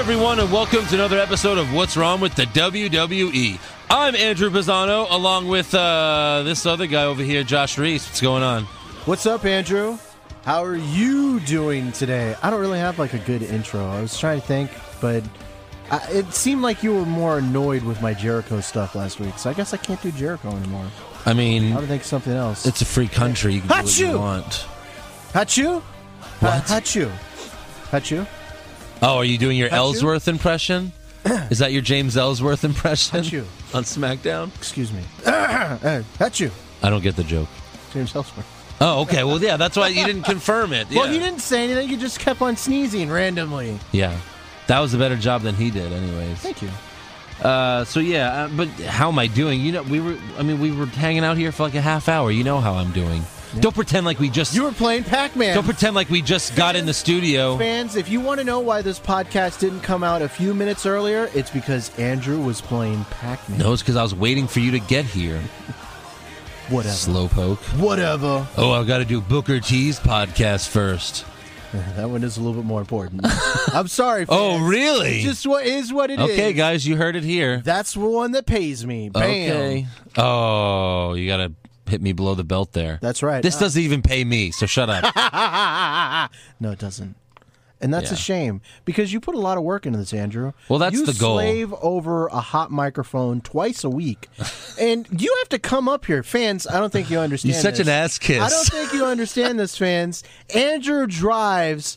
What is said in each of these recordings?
everyone, and welcome to another episode of What's Wrong with the WWE. I'm Andrew Pisano, along with this other guy over here, Josh Reese. What's going on? What's up, Andrew? How are you doing today? I don't really have like a good intro. I was trying to think, but it seemed like you were more annoyed with my Jericho stuff last week, so I guess I can't do Jericho anymore. I mean, I would think something else. It's a free country. You can do what you want. Hachu? What? Hachu. Hachu? Oh, are you doing your Ellsworth impression? Is that your James Ellsworth impression Hachu. on SmackDown? Excuse me. Hachu. I don't get the joke. James Ellsworth. Oh, okay. Well, yeah, that's why you didn't confirm it. Well, Yeah. he didn't say anything. You just kept on sneezing randomly. Yeah. That was a better job than he did, anyways. Thank you. But how am I doing? You know, we were hanging out here for like a half hour. You know how I'm doing. Yeah. Don't pretend like we just... You were playing Pac-Man. Don't pretend like we just got in the studio. Fans, if you want to know why this podcast didn't come out a few minutes earlier, it's because Andrew was playing Pac-Man. No, it's because I was waiting for you to get here. Whatever. Slowpoke. Whatever. Oh, I've got to do Booker T's podcast first. That one is a little bit more important. I'm sorry, fans. Oh, really? It's just what is what it is. Okay, guys, you heard it here. That's the one that pays me. Bam. Okay. Oh, you got to hit me below the belt there. That's right. This doesn't even pay me, so shut up. No, it doesn't. And that's a shame, because you put a lot of work into this, Andrew. Well, that's the goal. You slave over a hot microphone twice a week. And you have to come up here. Fans, I don't think you understand You're such this. an ass kiss. I don't think you understand this, fans. Andrew drives,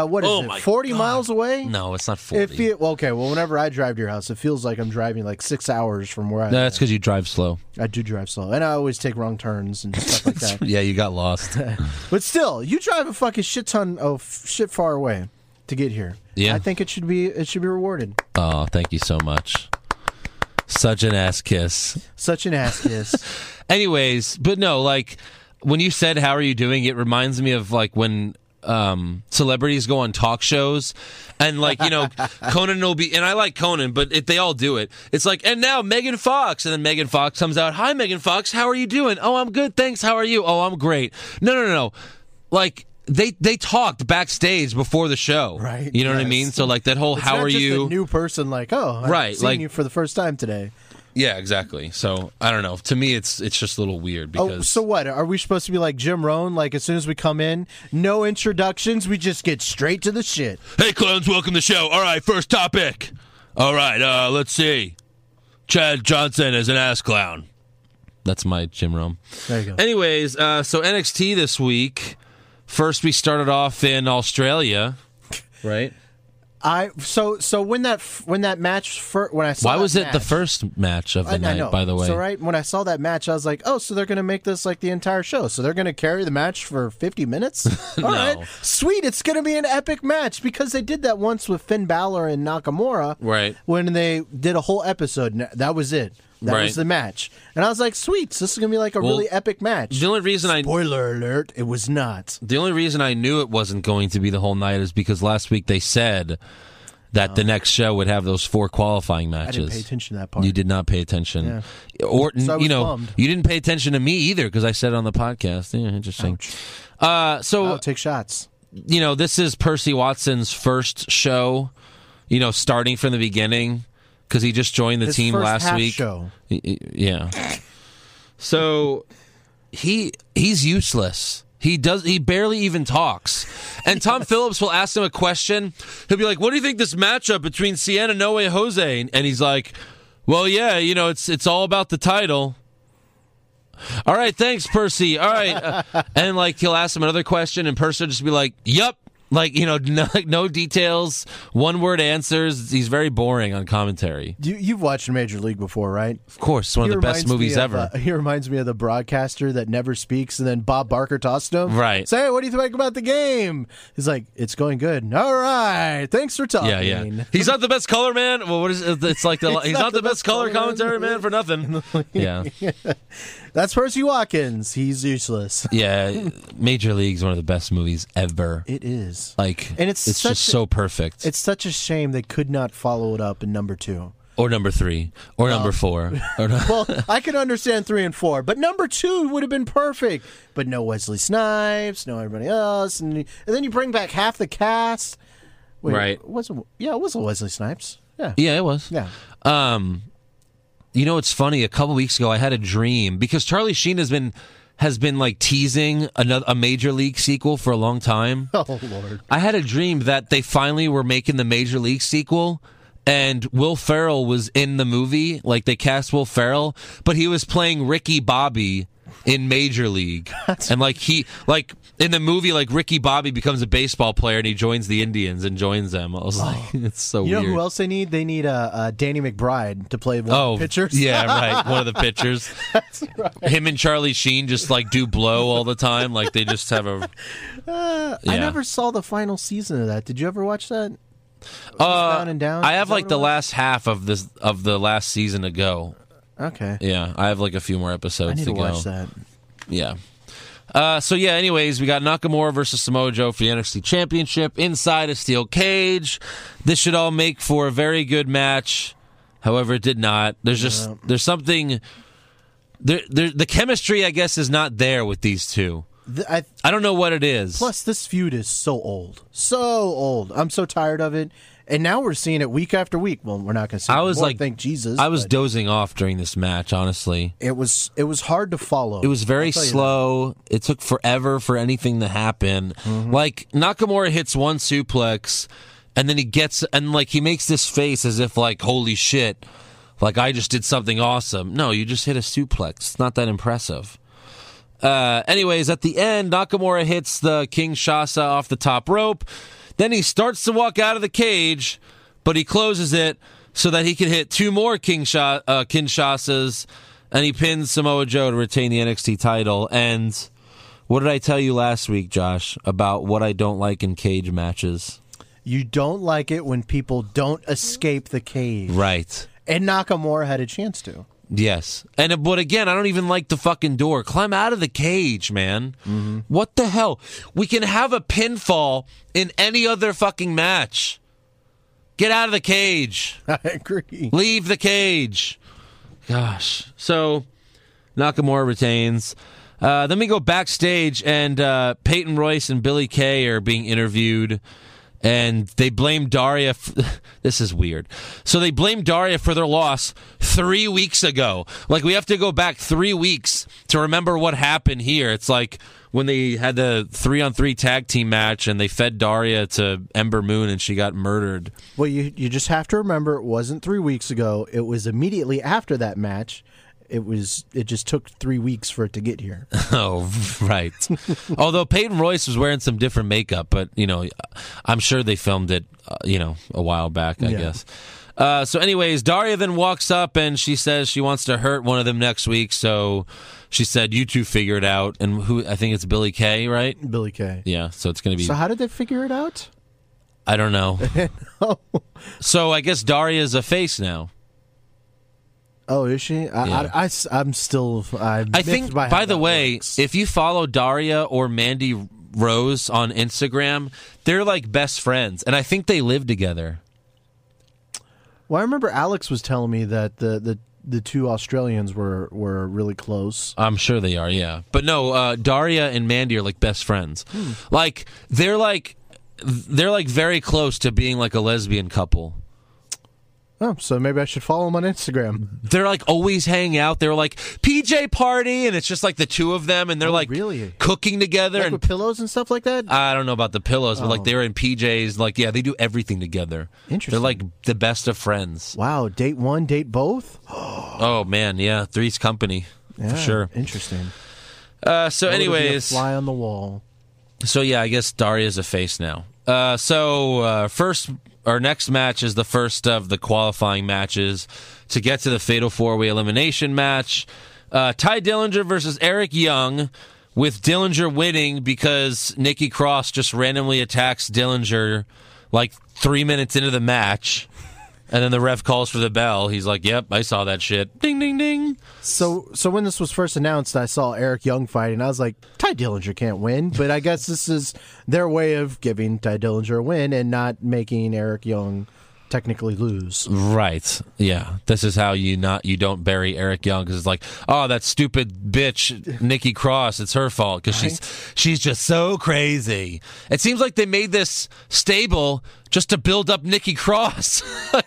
40 miles away? No, it's not 40. Whenever I drive to your house, it feels like I'm driving like 6 hours from where I live. No, that's because you drive slow. I do drive slow, and I always take wrong turns and stuff like that. Yeah, you got lost. But still, you drive a fucking shit ton of shit far away to get here. Yeah. I think it should be rewarded. Oh, thank you so much. Such an ass kiss. Such an ass kiss. Anyways, but no, like when you said how are you doing, it reminds me of like when celebrities go on talk shows and like, you know, Conan will be, and I like Conan, but they all do it. It's like, and now Megan Fox, and then Megan Fox comes out, hi Megan Fox, how are you doing? Oh, I'm good, thanks, how are you? Oh, I'm great. No. Like they talked backstage before the show, right? You know what I mean? So like that whole it's how not are just you? A new person, like I've seen you for the first time today. Yeah, exactly. So I don't know. To me, it's just a little weird because. Oh, so what? Are we supposed to be like Jim Rohn? Like as soon as we come in, no introductions, we just get straight to the shit. Hey, clowns, welcome to the show. All right, first topic. All right, let's see. Chad Johnson is an ass clown. That's my Jim Rohn. There you go. Anyways, so NXT this week. First, we started off in Australia, right? So when that match when I saw why was that it match, the first match of the night? By the way, so right when I saw that match, I was like, oh, so they're going to make this like the entire show. So they're going to carry the match for 50 minutes. All right, sweet. It's going to be an epic match because they did that once with Finn Balor and Nakamura, right? When they did a whole episode, and that was it. That was the match. And I was like, sweet, so this is going to be like a really epic match. The only reason Spoiler alert, it was not. The only reason I knew it wasn't going to be the whole night is because last week they said that the next show would have those 4 qualifying matches. I didn't pay attention to that part. You did not pay attention. Yeah. Or, so bummed. You didn't pay attention to me either because I said it on the podcast. Yeah, interesting. So take shots. You know, this is Percy Watson's first show, you know, starting from the beginning. Because he just joined the team last week. Show. Yeah. So he's useless. He barely even talks. And Tom Phillips will ask him a question. He'll be like, "What do you think this matchup between Sienna, Noe, and Jose?" And he's like, "Well, yeah, you know, it's all about the title." All right, thanks, Percy. All right, and like he'll ask him another question, and Percy will just be like, "Yup." Like, you know, no details, one-word answers. He's very boring on commentary. You've watched Major League before, right? Of course. It's one of the best movies ever. He reminds me of the broadcaster that never speaks, and then Bob Barker tossed him. Right. Say, what do you think about the game? He's like, it's going good. All right. Thanks for talking. Yeah. He's not the best color man. Well, what is it? It's like he's not the best color commentary man for nothing. Yeah. That's Percy Watkins. He's useless. Yeah. Major League's one of the best movies ever. It is. Like, and it's just so perfect. It's such a shame they could not follow it up in number 2. Or number 3. Or number 4. Well, I can understand 3 and 4, but number 2 would have been perfect. But no Wesley Snipes, no everybody else. And then you bring back half the cast. Wait, Right. It was Wesley Snipes. Yeah. Yeah, it was. Yeah. You know, it's funny. A couple weeks ago, I had a dream because Charlie Sheen has been like teasing a Major League sequel for a long time. Oh Lord. I had a dream that they finally were making the Major League sequel, and Will Ferrell was in the movie. Like they cast Will Ferrell, but he was playing Ricky Bobby in Major League, and like in the movie, like Ricky Bobby becomes a baseball player and he joins the Indians and joins them. I was like, it's so You weird. know who else they need? They need Danny McBride to play one of the pitchers. Yeah, right. One of the pitchers. That's right. Him and Charlie Sheen just like do blow all the time. Like they just have a. I never saw the final season of that. Did you ever watch that? Down and Down? I have Is that like what the it was? last half of the last season to go. Okay. Yeah, I have like a few more episodes I need to to go. watch that. Yeah. So yeah, anyways, we got Nakamura versus Samoa Joe for the NXT Championship inside a steel cage. This should all make for a very good match. However, it did not. There's something the chemistry, I guess, is not there with these two. I don't know what it is. Plus, this feud is so old. So old. I'm so tired of it. And now we're seeing it week after week. Well, we're not going to see it more, thank Jesus. I was but dozing off during this match, honestly. It was hard to follow. It was very I'll tell you slow. It took forever for anything to happen. Like, Nakamura hits one suplex, and then he makes this face as if, like, holy shit, like, I just did something awesome. No, you just hit a suplex. It's not that impressive. Anyways, at the end, Nakamura hits the Kinshasa off the top rope. Then he starts to walk out of the cage, but he closes it so that he can hit two more Kinshasas, and he pins Samoa Joe to retain the NXT title. And what did I tell you last week, Josh, about what I don't like in cage matches? You don't like it when people don't escape the cage. Right. And Nakamura had a chance to. Yes. But again, I don't even like the fucking door. Climb out of the cage, man. What the hell? We can have a pinfall in any other fucking match. Get out of the cage. I agree. Leave the cage. Gosh. So, Nakamura retains. Then we go backstage, and Peyton Royce and Billy Kay are being interviewed. And they blame Daria. This is weird. So they blame Daria for their loss 3 weeks ago. Like, we have to go back 3 weeks to remember what happened here. It's like when they had the 3-on-3 tag team match and they fed Daria to Ember Moon and she got murdered. Well, you just have to remember it wasn't 3 weeks ago. It was immediately after that match. It just took 3 weeks for it to get here. Oh, right. Although Peyton Royce was wearing some different makeup, but, I'm sure they filmed it, a while back, I guess. So anyways, Daria then walks up and she says she wants to hurt one of them next week. So she said, you two figure it out. And I think it's Billy Kay, right? Billy Kay. Yeah, so it's going to be... So how did they figure it out? I don't know. So I guess Daria's a face now. Oh, is she? I'm still... I think, by the way, if you follow Daria or Mandy Rose on Instagram, they're like best friends. And I think they live together. Well, I remember Alex was telling me that the two Australians were really close. I'm sure they are, yeah. But no, Daria and Mandy are like best friends. Like, they're like very close to being like a lesbian couple. Oh, so maybe I should follow them on Instagram. They're like always hanging out. They're like PJ party, and it's just like the two of them, and they're like really cooking together, like and with pillows and stuff like that. I don't know about the pillows, but like they're in PJs. Like, yeah, they do everything together. Interesting. They're like the best of friends. Wow, date one, date both. Oh man, yeah, Three's Company for sure. Interesting. So, anyways, fly on the wall. So yeah, I guess Daria's a face now. First. Our next match is the first of the qualifying matches to get to the Fatal 4-Way Elimination match. Ty Dillinger versus Eric Young, with Dillinger winning because Nikki Cross just randomly attacks Dillinger like 3 minutes into the match. And then the ref calls for the bell. He's like, yep, I saw that shit. Ding, ding, ding. So when this was first announced, I saw Eric Young fighting. I was like, Ty Dillinger can't win. But I guess this is their way of giving Ty Dillinger a win and not making Eric Young technically lose. Right. Yeah. This is how you don't bury Eric Young, because it's like, oh, that stupid bitch Nikki Cross, it's her fault because she's just so crazy. It seems like they made this stable just to build up Nikki Cross,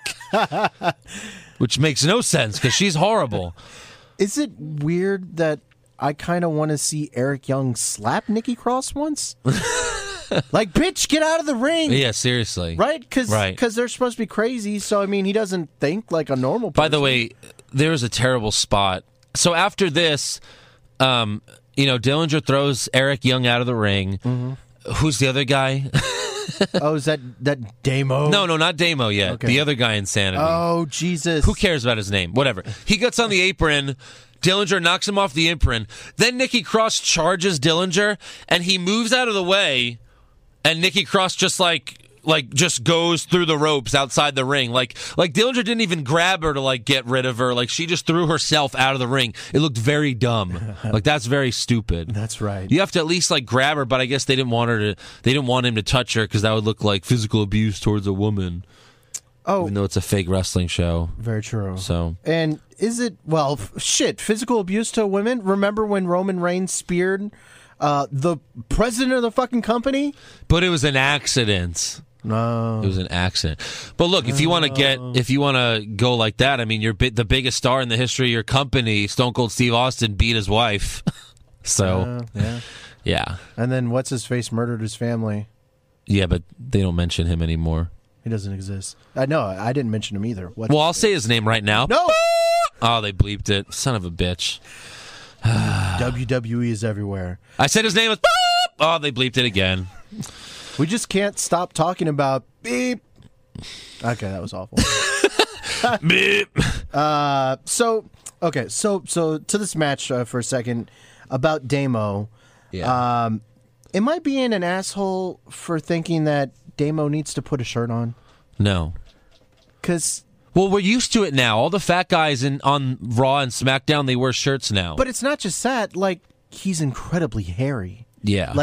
which makes no sense because she's horrible. Is it weird that I kind of want to see Eric Young slap Nikki Cross once? Like, bitch, get out of the ring. Yeah, seriously. Right? Because they're supposed to be crazy, so, I mean, he doesn't think like a normal person. By the way, there was a terrible spot. So after this, Dillinger throws Eric Young out of the ring. Mm-hmm. Who's the other guy? Oh, is that Damo? No, not Damo yet. Okay. The other guy in Sanity. Oh, Jesus. Who cares about his name? Whatever. He gets on the apron. Dillinger knocks him off the apron. Then Nikki Cross charges Dillinger, and he moves out of the way. And Nikki Cross just just goes through the ropes outside the ring. Like Dillinger didn't even grab her to get rid of her. Like, she just threw herself out of the ring. It looked very dumb. Like, that's very stupid. That's right. You have to at least grab her, but I guess they didn't want him to touch her because that would look like physical abuse towards a woman. Oh, even though it's a fake wrestling show. Very true. So, and is it physical abuse to women? Remember when Roman Reigns speared the president of the fucking company? But it was an accident. No, it was an accident. But look, if you want to go like that, I mean, you're the biggest star in the history of your company. Stone Cold Steve Austin beat his wife. So, yeah. And then what's his face murdered his family. Yeah, but they don't mention him anymore. He doesn't exist. No, I didn't mention him either. I'll say his name right now. No. Oh, they bleeped it. Son of a bitch. WWE is everywhere. I said his name was. Oh, they bleeped it again. We just can't stop talking about beep. Okay, that was awful. Beep. So to this match for a second about Damo. Yeah. Am I being an asshole for thinking that Damo needs to put a shirt on? No. Because... Well, we're used to it now. All the fat guys on Raw and SmackDown, they wear shirts now. But it's not just that. He's incredibly hairy. Yeah.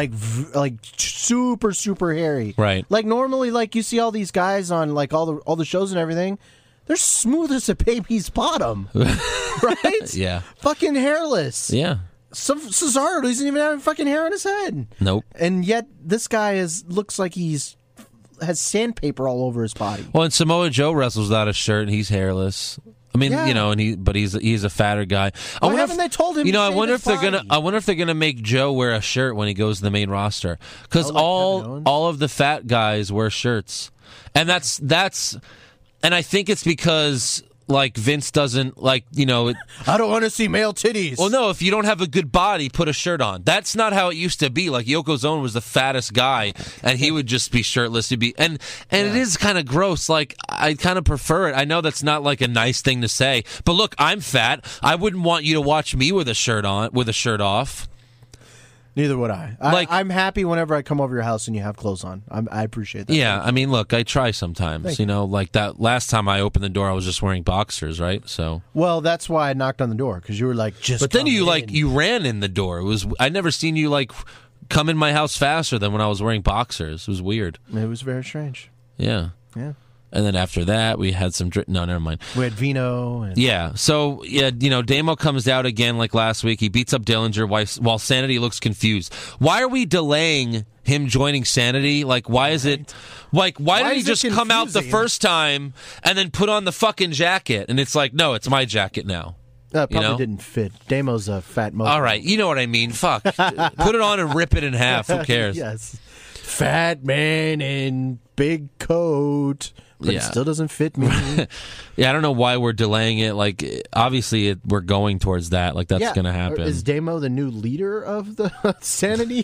Super, super hairy. Right. Normally, you see all these guys on, all the shows and everything. They're smooth as a baby's bottom. Right? Yeah. Fucking hairless. Yeah. Cesaro doesn't even have fucking hair on his head. Nope. And yet, this guy looks like has sandpaper all over his body. Well, and Samoa Joe wrestles without a shirt, and he's hairless. I mean, but he's a fatter guy. Why haven't they told him? I wonder if they're gonna make Joe wear a shirt when he goes to the main roster, because all of the fat guys wear shirts, and that's, and I think it's because. Vince doesn't I don't want to see male titties. Well, no, if you don't have a good body, put a shirt on. That's not how it used to be. Yokozuna was the fattest guy, and he would just be shirtless. It is kind of gross. I kind of prefer it. I know that's not a nice thing to say, but look, I'm fat. I wouldn't want you to watch me with a shirt off. Neither would I. I'm happy whenever I come over your house and you have clothes on. I appreciate that. Yeah, I mean, look, I try sometimes. That last time I opened the door, I was just wearing boxers, right? So. Well, that's why I knocked on the door, because you were just. But then you ran in the door. I never seen you come in my house faster than when I was wearing boxers. It was weird. It was very strange. Yeah. Yeah. And then after that, we had some no, never mind. We had Vino. Yeah. So, Damo comes out again like last week. He beats up Dillinger while Sanity looks confused. Why are we delaying him joining Sanity? Why is it... why didn't he just come out the first time and then put on the fucking jacket? And it's no, it's my jacket now. Probably didn't fit. Damo's a fat mojo. All right. You know what I mean. Fuck. Put it on and rip it in half. Who cares? Yes. Fat man in big coat... But it still doesn't fit me. Yeah, I don't know why we're delaying it. Obviously, we're going towards that. That's going to happen. Is Damo the new leader of the Sanity?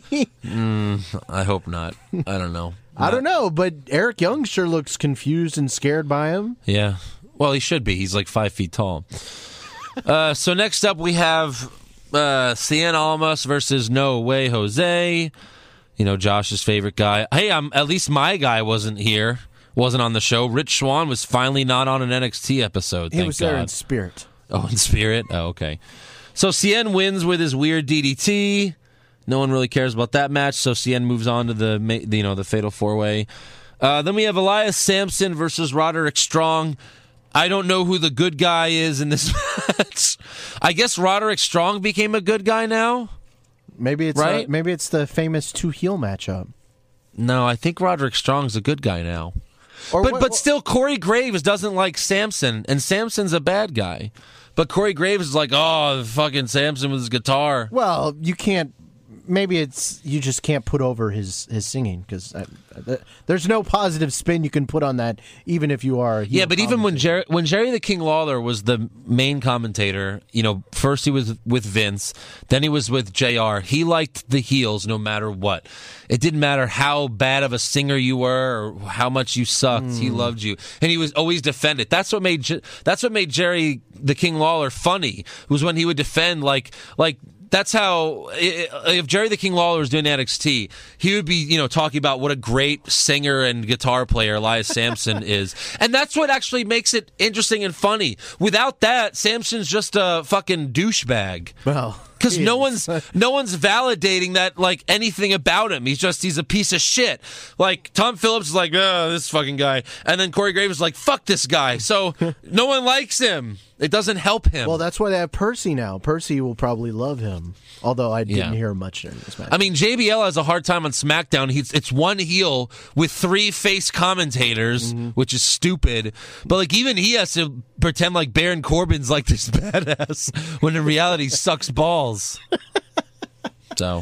I hope not. I don't know. I don't know, but Eric Young sure looks confused and scared by him. Yeah. Well, he should be. He's 5 feet tall. So next up, we have Cien Almas versus No Way Jose. Josh's favorite guy. Hey, at least my guy wasn't on the show. Rich Swann was finally not on an NXT episode. He was there in spirit. Oh, in spirit? Oh, okay. So Cien wins with his weird DDT. No one really cares about that match, so Cien moves on to the Fatal 4-Way. Then we have Elias Sampson versus Roderick Strong. I don't know who the good guy is in this match. I guess Roderick Strong became a good guy now. Maybe it's right? maybe it's the famous two heel matchup. No, I think Roderick Strong's a good guy now. But still, Corey Graves doesn't like Samson, and Samson's a bad guy. But Corey Graves is like, oh, fucking Samson with his guitar. Well, you can't. Maybe it's you just can't put over his singing because there's no positive spin you can put on that, even if you are. A heel but even when Jerry the King Lawler was the main commentator, first he was with Vince, then he was with JR. He liked the heels no matter what. It didn't matter how bad of a singer you were or how much you sucked. He loved you, and he was always defended. That's what made Jerry the King Lawler funny. Was when he would defend like. That's how, if Jerry the King Lawler was doing NXT, he would be, talking about what a great singer and guitar player Elias Sampson is. And that's what actually makes it interesting and funny. Without that, Sampson's just a fucking douchebag. Well, because no one's validating that, like, anything about him. He's a piece of shit. Like, Tom Phillips is like, oh, this fucking guy. And then Corey Graves is like, fuck this guy. So no one likes him. It doesn't help him. Well, that's why they have Percy now. Percy will probably love him, although I didn't hear much during this match. I mean, JBL has a hard time on SmackDown. It's one heel with 3 face commentators, which is stupid. But like even he has to pretend like Baron Corbin's like this badass when in reality sucks balls. So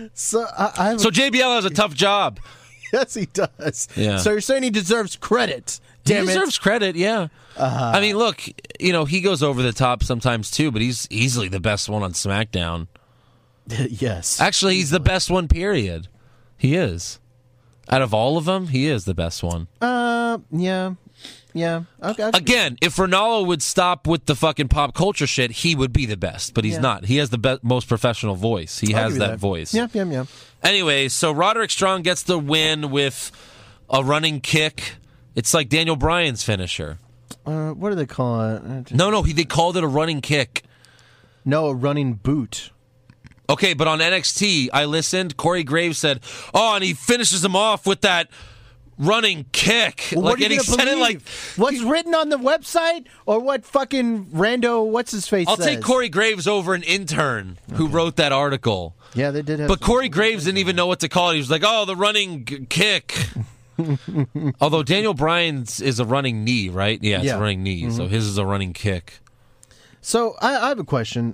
JBL has a tough job. Yes, he does. Yeah. So you're saying he deserves credit? Damn he deserves credit, yeah. I mean, look, he goes over the top sometimes too, but he's easily the best one on SmackDown. Yes. Actually, he's the best one, period. He is. Out of all of them, he is the best one. Yeah. Okay. Again, if Ronaldo would stop with the fucking pop culture shit, he would be the best, but he's not. He has the most professional voice. He has that voice. Yeah. Anyway, so Roderick Strong gets the win with a running kick. It's like Daniel Bryan's finisher. What do they call it? No, they called it a running kick. No, a running boot. Okay, but on NXT, I listened. Corey Graves said, "Oh, and he finishes him off with that running kick." Well, like, and he said it like what's written on the website, or what fucking rando what's his face? I'll says. take Corey Graves over an intern who wrote that article. Yeah, they did have. But Corey Graves didn't even know what to call it. He was like, "Oh, the running kick." Although Daniel Bryan's is a running knee, right? Yeah, it's a running knee. So his is a running kick. So I have a question.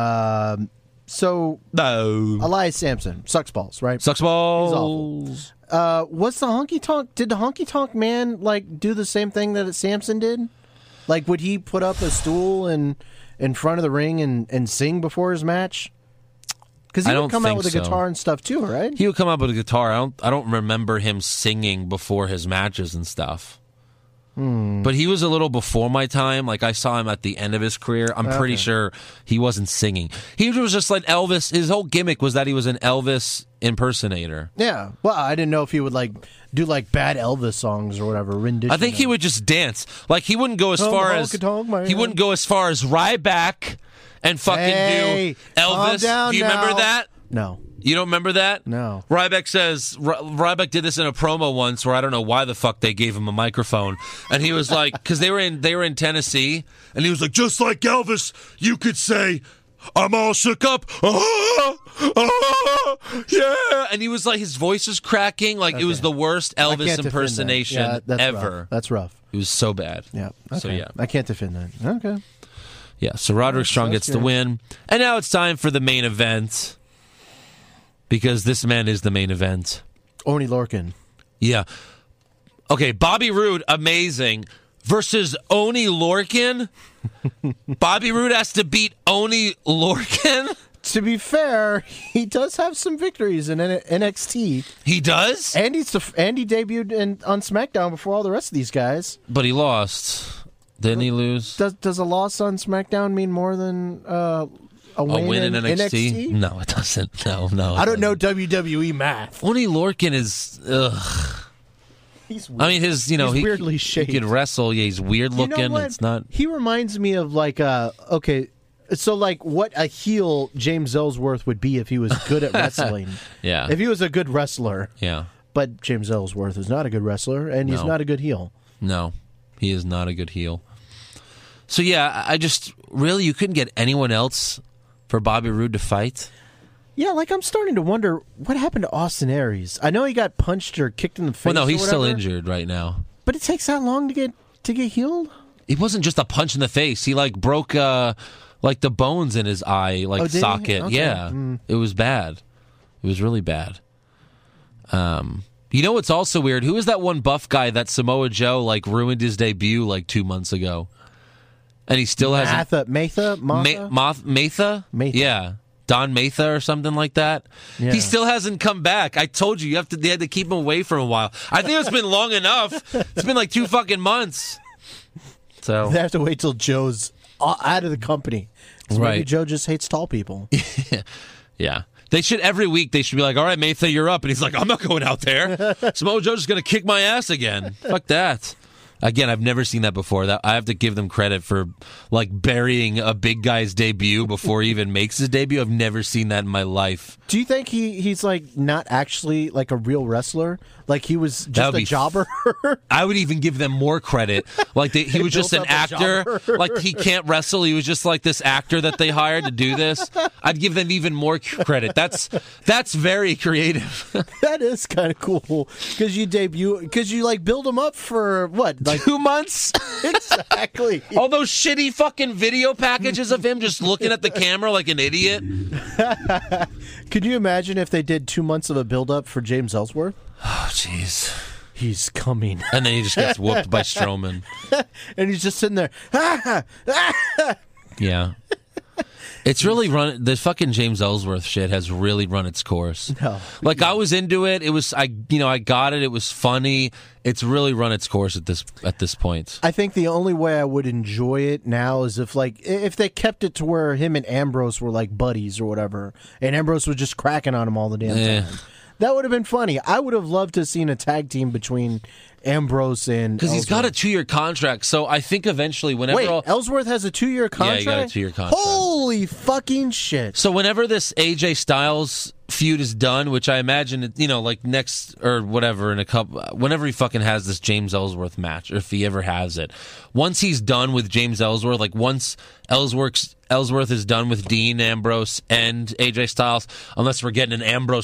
So Elias Sampson sucks balls, right? Sucks balls. He's awful. Was the honky tonk? Did the honky tonk man like do the same thing that Sampson did? Like, would he put up a stool in front of the ring and sing before his match? Because he would come out with a guitar and stuff too, right? He would come out with a guitar. I don't remember him singing before his matches and stuff. But he was a little before my time. Like, I saw him at the end of his career. I'm pretty sure he wasn't singing. He was just like Elvis. His whole gimmick was that he was an Elvis impersonator. Yeah. Well, I didn't know if he would like do like bad Elvis songs or whatever rendition. I think he would just dance. Like, he wouldn't go as far as Ryback and fucking do Elvis. Do you remember that? No. You don't remember that? No. Ryback did this in a promo once where I don't know why the fuck they gave him a microphone. And he was like, because they were in Tennessee, and he was like, just like Elvis, you could say, I'm all shook up. Yeah. And he was like, his voice was cracking. Like, it was the worst Elvis impersonation ever. Rough. That's rough. It was so bad. Yeah. Okay. So, yeah. I can't defend that. Okay. Yeah, so Roderick Strong gets the win. And now it's time for the main event. Because this man is the main event. Oney Lorcan. Yeah. Okay, Bobby Roode, amazing. Versus Oney Lorcan? Bobby Roode has to beat Oney Lorcan? To be fair, he does have some victories in NXT. He does? Andy debuted on SmackDown before all the rest of these guys. But he lost. Didn't he lose? Does a loss on SmackDown mean more than a win in NXT? No, it doesn't. No. I don't know WWE math. Oney Lorcan is... Ugh. He's weird. I mean, he's weirdly shaped. He can wrestle. Yeah, he's weird looking. You know what? It's not... He reminds me of like so like what a heel James Ellsworth would be if he was good at wrestling. Yeah. If he was a good wrestler. Yeah. But James Ellsworth is not a good wrestler, and he's No. not a good heel. No, he is not a good heel. So yeah, I just really you couldn't get anyone else for Bobby Roode to fight. Yeah, like I'm starting to wonder what happened to Austin Aries. I know he got punched or kicked in the face. Well, no, or he's still whatever, injured right now. But it takes that long to get healed. It wasn't just a punch in the face. He like broke like the bones in his eye did he? socket. Okay. Yeah, it was bad. It was really bad. You know what's also weird? Who is that one buff guy that Samoa Joe like ruined his debut like 2 months ago, and he still hasn't. Matha? Matha? Matha. Yeah. Don Matha or something like that. Yeah. He still hasn't come back. I told you, they had to keep him away for a while. I think it's been long enough. It's been like 2 fucking months. So They have to wait till Joe's out of the company. So Right. Maybe Joe just hates tall people. yeah. They should every week they should be like, all right, Matha, you're up. And he's like, I'm not going out there. Samoa Joe's just gonna kick my ass again. Fuck that. Again, I've never seen that before. That I have to give them credit for like burying a big guy's debut before he even makes his debut. I've never seen that in my life. Do you think he's like not actually like a real wrestler? Like he was That just would a be jobber? I would even give them more credit. Like he was just an built up a actor. jobber. Like he can't wrestle. He was just like this actor that they hired to do this. I'd give them even more credit. That's very creative. That is kind of cool because you like build him up for what, like 2 months. exactly. All those shitty fucking video packages of him just looking at the camera like an idiot. Could you imagine if they did 2 months of a build up for James Ellsworth? Oh, jeez. He's coming, And then he just gets whooped by Strowman. and he's just sitting there. Yeah. It's really run. The fucking James Ellsworth shit has really run its course. No. Like I was into it. It was I got it. It was funny. It's really run its course at this point. I think the only way I would enjoy it now is if they kept it to where him and Ambrose were like buddies or whatever, and Ambrose was just cracking on him all the damn time. That would have been funny. I would have loved to have seen a tag team between Ambrose and Because he's got a 2-year contract. So I think eventually, whenever Wait, Ellsworth has a 2-year contract? he got a 2-year contract. Holy fucking shit! So whenever this AJ Styles feud is done, which I imagine, like next or whatever in a couple, whenever he fucking has this James Ellsworth match, or if he ever has it, once he's done with James Ellsworth, like once Ellsworth is done with Dean Ambrose and AJ Styles, unless we're getting an Ambrose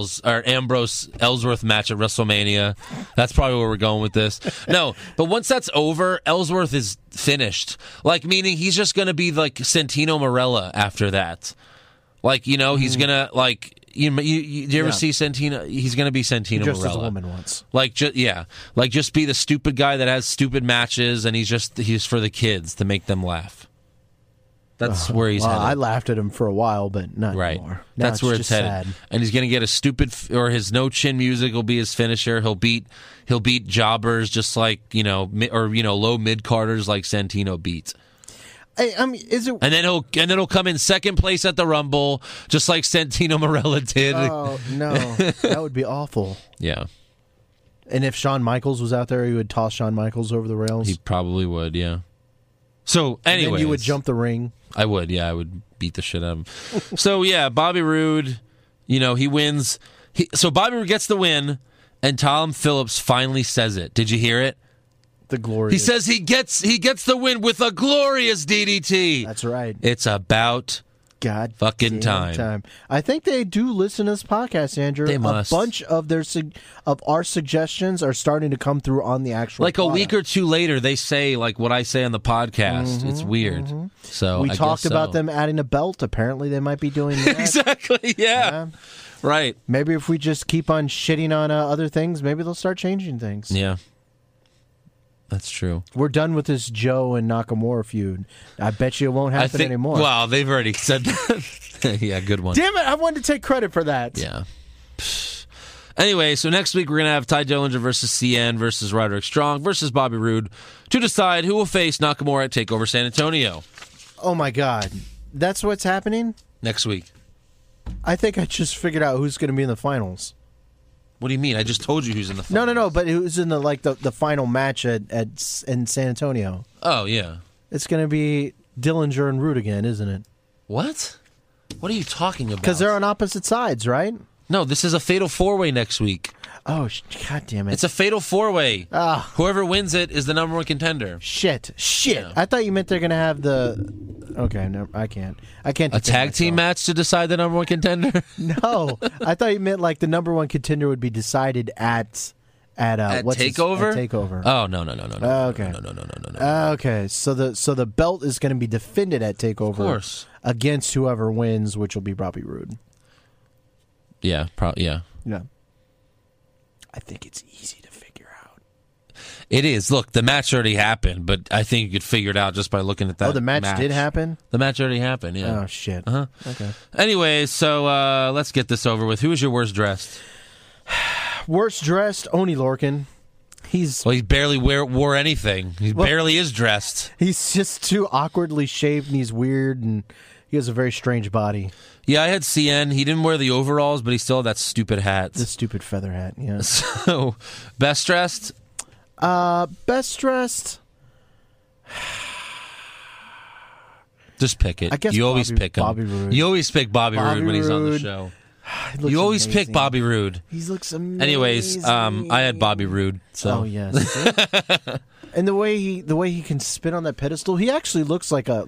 Ellsworth match at WrestleMania, that's probably where we're going with this. No, but once that's over, Ellsworth is finished. Like meaning he's just going to be like Santino Marella after that. Like he's gonna like. You ever see Santino? He's going to be Santino Just Marella. as a woman once. Like, just be the stupid guy that has stupid matches, and he's for the kids to make them laugh. That's where he's headed. I laughed at him for a while, but not Right. anymore. Now That's where it's just headed. sad. And he's going to get a stupid, or his no chin music will be his finisher. He'll beat jobbers just like low mid carders like Santino beat. I mean, is it? And then he'll come in second place at the Rumble, just like Santino Marella did. Oh no, that would be awful. Yeah, And if Shawn Michaels was out there, he would toss Shawn Michaels over the rails. he probably would. Yeah. So anyway, Then you would jump the ring. I would. Yeah, I would beat the shit out of him. So yeah, Bobby Roode, he wins. So Bobby Roode gets the win, and Tom Phillips finally says it. Did you hear it? The glory. He says he gets the win with a glorious DDT. That's right. It's about God fucking damn time. I think they do listen to this podcast, Andrew. They must. A bunch of our suggestions are starting to come through on the actual Like a product. week or two later, they say like what I say on the podcast. It's weird. So We I talked guess about so. them adding a belt. Apparently, they might be doing that. Exactly. Yeah. Right. Maybe if we just keep on shitting on other things, maybe they'll start changing things. Yeah. That's true. We're done with this Joe and Nakamura feud. I bet you it won't happen anymore. Well, they've already said that. Yeah, good one. Damn it! I wanted to take credit for that. Yeah. Anyway, so next week we're going to have Ty Dillinger versus CN versus Roderick Strong versus Bobby Roode to decide who will face Nakamura at TakeOver San Antonio Oh my God, that's what's happening. next week. I think I just figured out who's going to be in the finals. What do you mean? I just told you who's in the finals. No. But who's in the final match in San Antonio? Oh, yeah. It's going to be Dillinger and Roode again, isn't it? What? What are you talking about? Because they're on opposite sides, right? No, this is a fatal four-way next week. Oh, God damn it. It's a fatal 4-way. Ah. Whoever wins it is the number 1 contender. Shit. Yeah. I thought you meant they're going to have the... Okay, no, I can't. A defend tag team myself. match to decide the number 1 contender? No. I thought you meant like the number 1 contender would be decided at what's TakeOver? At TakeOver. Oh, no. Okay. No. Okay, so the belt is going to be defended at TakeOver. Of course. Against whoever wins, which will be Bobby Roode. Yeah, yeah. Yeah. I think it's easy to figure out. It is. Look, the match already happened, but I think you could figure it out just by looking at that. Oh, the match did happen? The match already happened, yeah. Oh, shit. Uh-huh. Okay. Anyway, so let's get this over with. Who is your worst dressed? Worst dressed, Oney Lorcan. Well, he barely wore anything. He barely is dressed. He's just too awkwardly shaped, and he's weird, and he has a very strange body. Yeah, I had CN. He didn't wear the overalls, but he still had that stupid hat. The stupid feather hat, yeah. So, best dressed? Best dressed? Just pick it. I guess you always pick him. Bobby Roode. You always pick Bobby Roode when he's on the Roode. show. You always pick Bobby Roode. He looks amazing. Anyways, I had Bobby Roode. So. Oh yes. And the way he can spin on that pedestal, he actually looks like a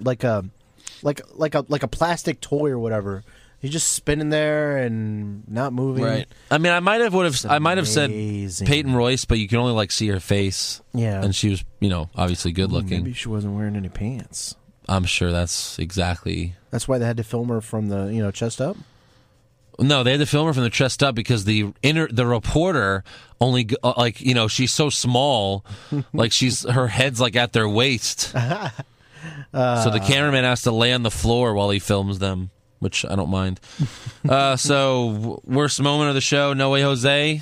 plastic toy or whatever. He's just spinning there and not moving. Right. I mean, I might have said Amazing. Peyton Royce, but you can only see her face. Yeah. And she was, obviously good looking. Maybe she wasn't wearing any pants. I'm sure that's exactly. That's why they had to film her from the chest up. No, they had to film her from the chest up because the reporter only she's so small, like her head's like at their waist. So the cameraman has to lay on the floor while he films them, which I don't mind. So worst moment of the show, No Way Jose.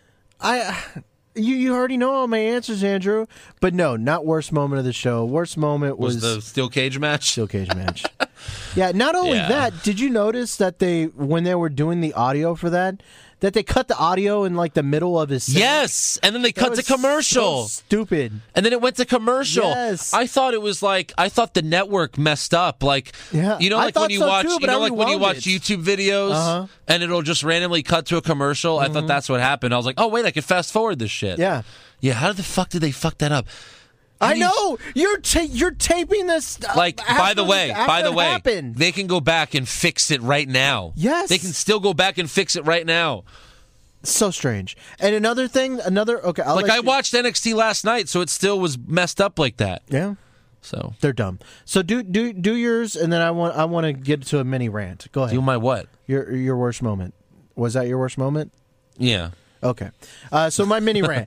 You already know all my answers, Andrew. But no, not worst moment of the show. Worst moment was the steel cage match. Steel cage match. Yeah, not only that, did you notice that when they were doing the audio for that they cut the audio in like the middle of his sentence? Yes, and then they cut to commercial. So stupid. And then it went to commercial. Yes. I thought the network messed up. Like, yeah. Like when you watch, too, when you watch YouTube videos and it'll just randomly cut to a commercial. I thought that's what happened. I was like, oh wait, I can fast forward this shit. Yeah. Yeah. How the fuck did they fuck that up? I know you're taping this. By the way, happened. they can go back and fix it right now. Yes, they can still go back and fix it right now. So strange. And another thing, okay. I watched NXT last night, so it still was messed up like that. Yeah. So they're dumb. So do yours, and then I want to get to a mini rant. Go ahead. Do my what? Your worst moment. Was that your worst moment? Yeah. Okay. So my mini rant.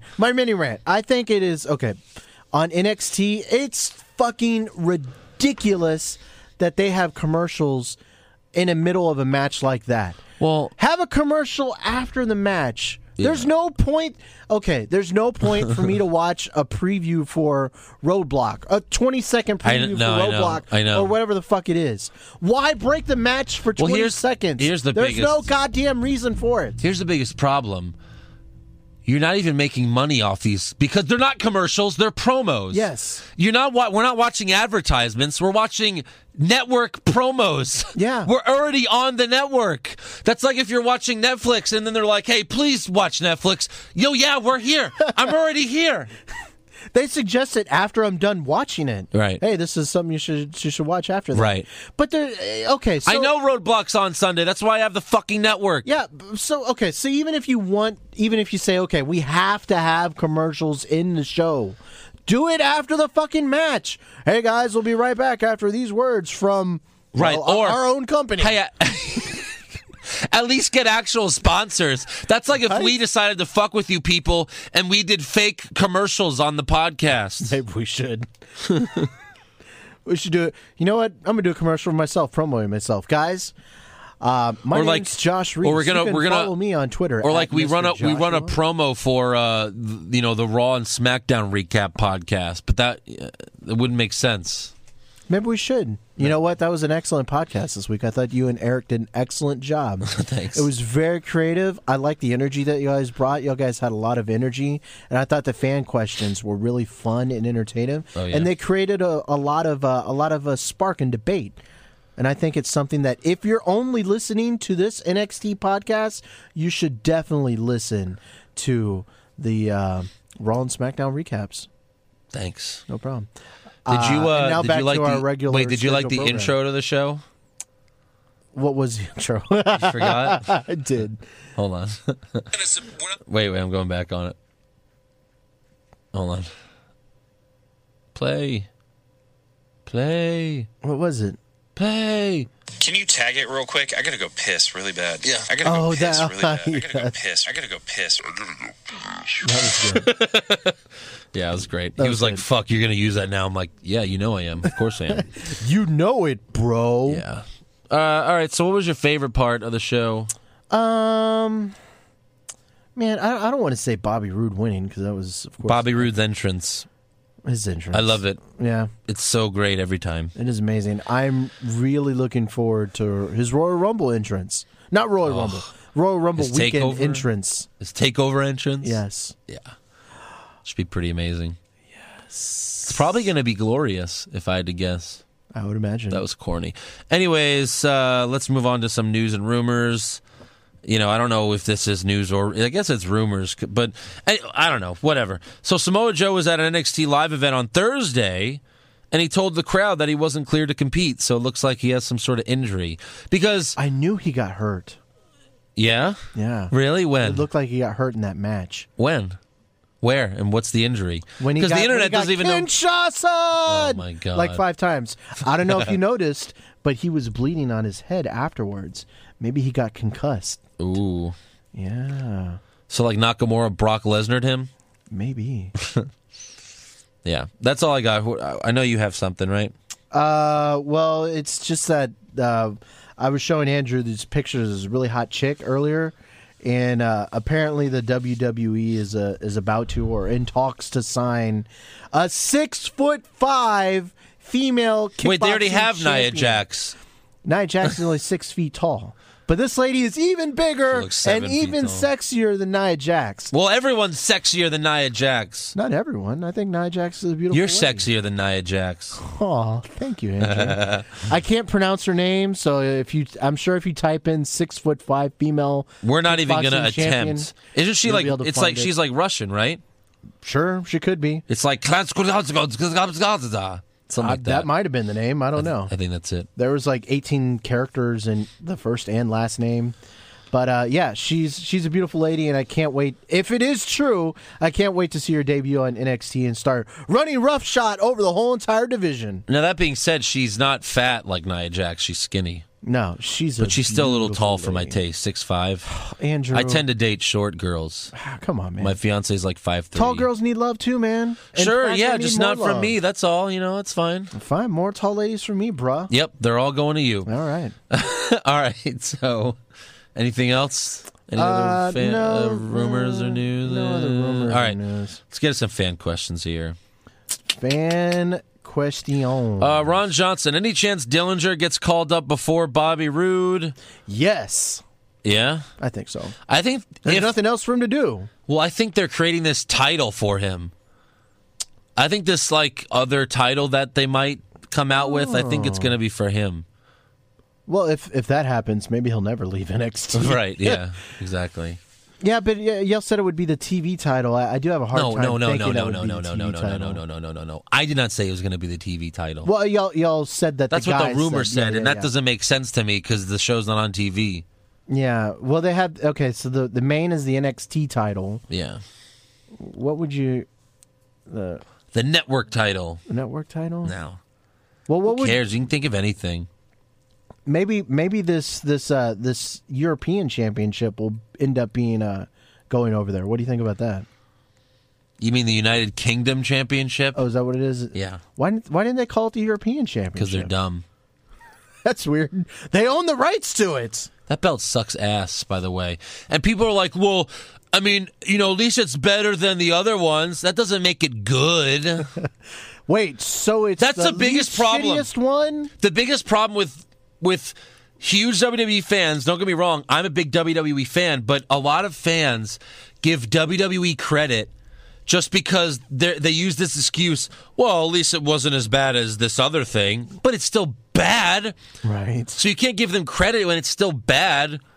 I think it is okay. On NXT, it's fucking ridiculous that they have commercials in the middle of a match like that. Well, have a commercial after the match. Yeah. There's no point. Okay, there's no point for me to watch a preview for Roadblock, a 20-second preview for Roadblock, I know. or whatever the fuck it is. Why break the match for 20 seconds? There's no goddamn reason for it. Here's the biggest problem. You're not even making money off these because they're not commercials; they're promos. Yes, we're not watching advertisements. We're watching network promos. Yeah, we're already on the network. That's like if you're watching Netflix and then they're like, "Hey, please watch Netflix." Yeah, we're here. I'm already here. They suggest it after I'm done watching it. Right. Hey, this is something you should watch after that. Right. But okay. So, I know Roadblock's on Sunday. That's why I have the fucking network. Yeah. So okay. So even if you say okay, we have to have commercials in the show, do it after the fucking match. Hey guys, we'll be right back after these words from or our own company. Hey. At least get actual sponsors. That's like if we decided to fuck with you people and we did fake commercials on the podcast. Maybe we should. We should do it. You know what? I'm going to do a commercial for myself, promoting myself. Guys, my name's Josh Reese. Or we're gonna follow me on Twitter. Or like we run a promo for the Raw and SmackDown recap podcast, but that it wouldn't make sense. Maybe we should. You know what? That was an excellent podcast this week. I thought you and Eric did an excellent job. Thanks. It was very creative. I like the energy that you guys brought. You guys had a lot of energy. And I thought the fan questions were really fun and entertaining. Oh, yeah. And they created a lot of spark and debate. And I think it's something that if you're only listening to this NXT podcast, you should definitely listen to the Raw and SmackDown recaps. Thanks. No problem. Did you? And now did back you like to our the regular wait? Did you like the scheduled program. intro to the show? What was the intro? You forgot? I did. Hold on. wait, I'm going back on it. Hold on. Play. What was it? Play. Can you tag it real quick? I gotta go piss really bad. Yeah. I gotta Oh, go piss that- really bad. I gotta go yes. piss. I gotta go piss. That was good. Yeah, it was great. That He was was like, good. "Fuck, you're gonna use that now." I'm like, "Yeah, you know I am. Of course I am." You know it, bro. Yeah. All right. So, what was your favorite part of the show? Man, I don't want to say Bobby Roode winning because that was, of course, Bobby Roode's entrance. his entrance. I love it. Yeah, It's so great every time. it is amazing. I'm really looking forward to his Royal Rumble entrance. Not Royal Rumble. Royal Rumble His weekend takeover? entrance. His takeover entrance. Yes. Yeah. Should be pretty amazing. Yes. It's probably going to be glorious, if I had to guess. I would imagine. That was corny. Anyways, let's move on to some news and rumors. You know, I don't know if this is news or I guess it's rumors, but I don't know. Whatever. So Samoa Joe was at an NXT live event on Thursday, and he told the crowd that he wasn't cleared to compete. So it looks like he has some sort of injury. Because, I knew he got hurt. yeah? Yeah. Really? When? It looked like he got hurt in that match. When? Where? And what's the injury? When he Because got, the internet when doesn't he even got know. Kinshasa! Oh, my God. Like 5 times. I don't know if you noticed, but he was bleeding on his head afterwards. Maybe he got concussed. Ooh. Yeah. So like Nakamura, Brock Lesnar'd him? Maybe. Yeah. That's all I got. I know you have something, right? Well, it's just that I was showing Andrew these pictures of this really hot chick earlier, and apparently the WWE is about to or in talks to sign a 6'5" female kickboxing Wait, they already have Nia champion. Jax. Nia Jax is only 6 feet tall. But this lady is even She bigger looks 7 and feet even tall. sexier than Nia Jax. Well, everyone's sexier than Nia Jax. Not everyone. I think Nia Jax is a beautiful You're lady. sexier than Nia Jax. Oh, thank you, Andrew. I can't pronounce her name, so I'm sure if you type in 6'5" female, We're not even going to kickboxing champion, attempt. Isn't she you'll like? be able to It's find like it. she's like Russian, right? Sure, she could be. It's like something like that. That might have been the name. I don't know. I think that's it. There was like 18 characters in the first and last name. But yeah, she's a beautiful lady, and I can't wait. If it is true, I can't wait to see her debut on NXT and start running roughshod over the whole entire division. Now that being said, she's not fat like Nia Jax. She's skinny, No, she's but she's still a little tall for my lady. taste. 6'5". Andrew, I tend to date short girls. come on, man. My fiance's like 5'3". Tall girls need love too, man. And Sure, fat yeah, girls just need not more from love. me. That's all. You know, it's fine. Fine, more tall ladies for me, bruh. Yep, they're all going to you. All right. All right. So, anything else? Any other rumors or news? No other rumors All or right. news. Let's get some fan questions here. Fan question. Ron Johnson, any chance Dillinger gets called up before Bobby Roode? Yes, Yeah, I think so. I think There's nothing else for him to do. Well, I think they're creating this title for him. I think this like other title that they might come out with. I think it's going to be for him. Well, if that happens, maybe he'll never leave NXT. Right? Yeah. Exactly. Yeah, but y'all said it would be the TV title. I do have a hard time thinking that would be the TV title. No. I did not say it was going to be the TV title. Well, y'all said that. That's the what guys the rumor said, yeah, and that yeah. doesn't make sense to me because the show's not on TV. Yeah. Well, they have. Okay, so the main is the NXT title. Yeah. What would you? The The network title. network title? No. Well, what Who would cares? You can think of anything. maybe this European Championship will end up being going over there. What do you think about that? You mean the United Kingdom Championship? Oh, is that what it is? Yeah. Why didn't they call it the European Championship? Because they're dumb. That's weird. They own the rights to it. That belt sucks ass, by the way. And people are like, well, I mean, you know, at least it's better than the other ones. That doesn't make it good. Wait, so it's That's the biggest least problem. shittiest one? The biggest problem with huge WWE fans, don't get me wrong, I'm a big WWE fan, but a lot of fans give WWE credit just because they use this excuse, well, at least it wasn't as bad as this other thing, but it's still bad. Right. So you can't give them credit when it's still bad.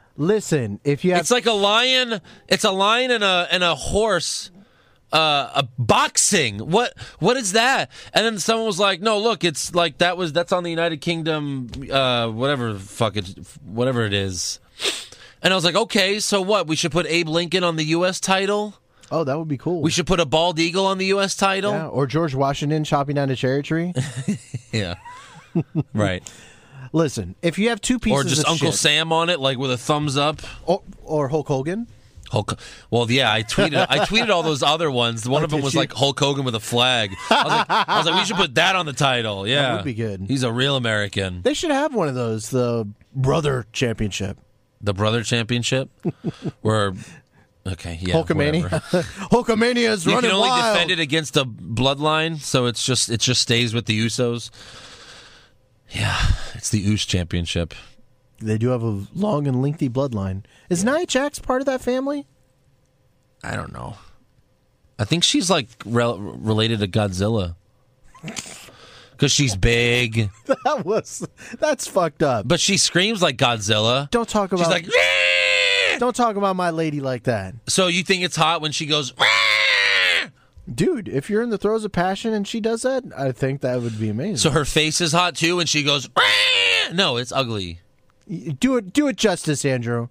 Listen, if you have It's like a lion. It's a lion and a horse. A boxing. What is that? And then someone was like, "No, look, it's like that's on the United Kingdom. Whatever it is." And I was like, "Okay, so what? We should put Abe Lincoln on the U.S. title. Oh, that would be cool. We should put a bald eagle on the U.S. title. Yeah, or George Washington chopping down a cherry tree. Yeah, right. Listen, if you have two pieces Or just of Uncle shit, Sam on it, like with a thumbs up. or Hulk Hogan. Well, yeah, I tweeted all those other ones. One of them was like Hulk Hogan with a flag. I was like, we should put that on the title. Yeah, That would be good. He's a real American. They should have one of those, the Brother Championship. The Brother Championship, where yeah, Hulkamania. whatever. Hulkamania is You running can only wild. defend it against a bloodline, so it just stays with the Usos. Yeah, it's the Us Championship. They do have a long and lengthy bloodline. Is Nia Jax part of that family? I don't know. I think she's like related to Godzilla because she's big, That's fucked up. but she screams like Godzilla. Don't talk about She's like, "Rah!" don't talk about my lady like that. So you think it's hot when she goes, "Rah!" Dude, if you're in the throes of passion and she does that, I think that would be amazing. So her face is hot too when she goes, "Rah!" No, it's ugly. Do it justice, Andrew.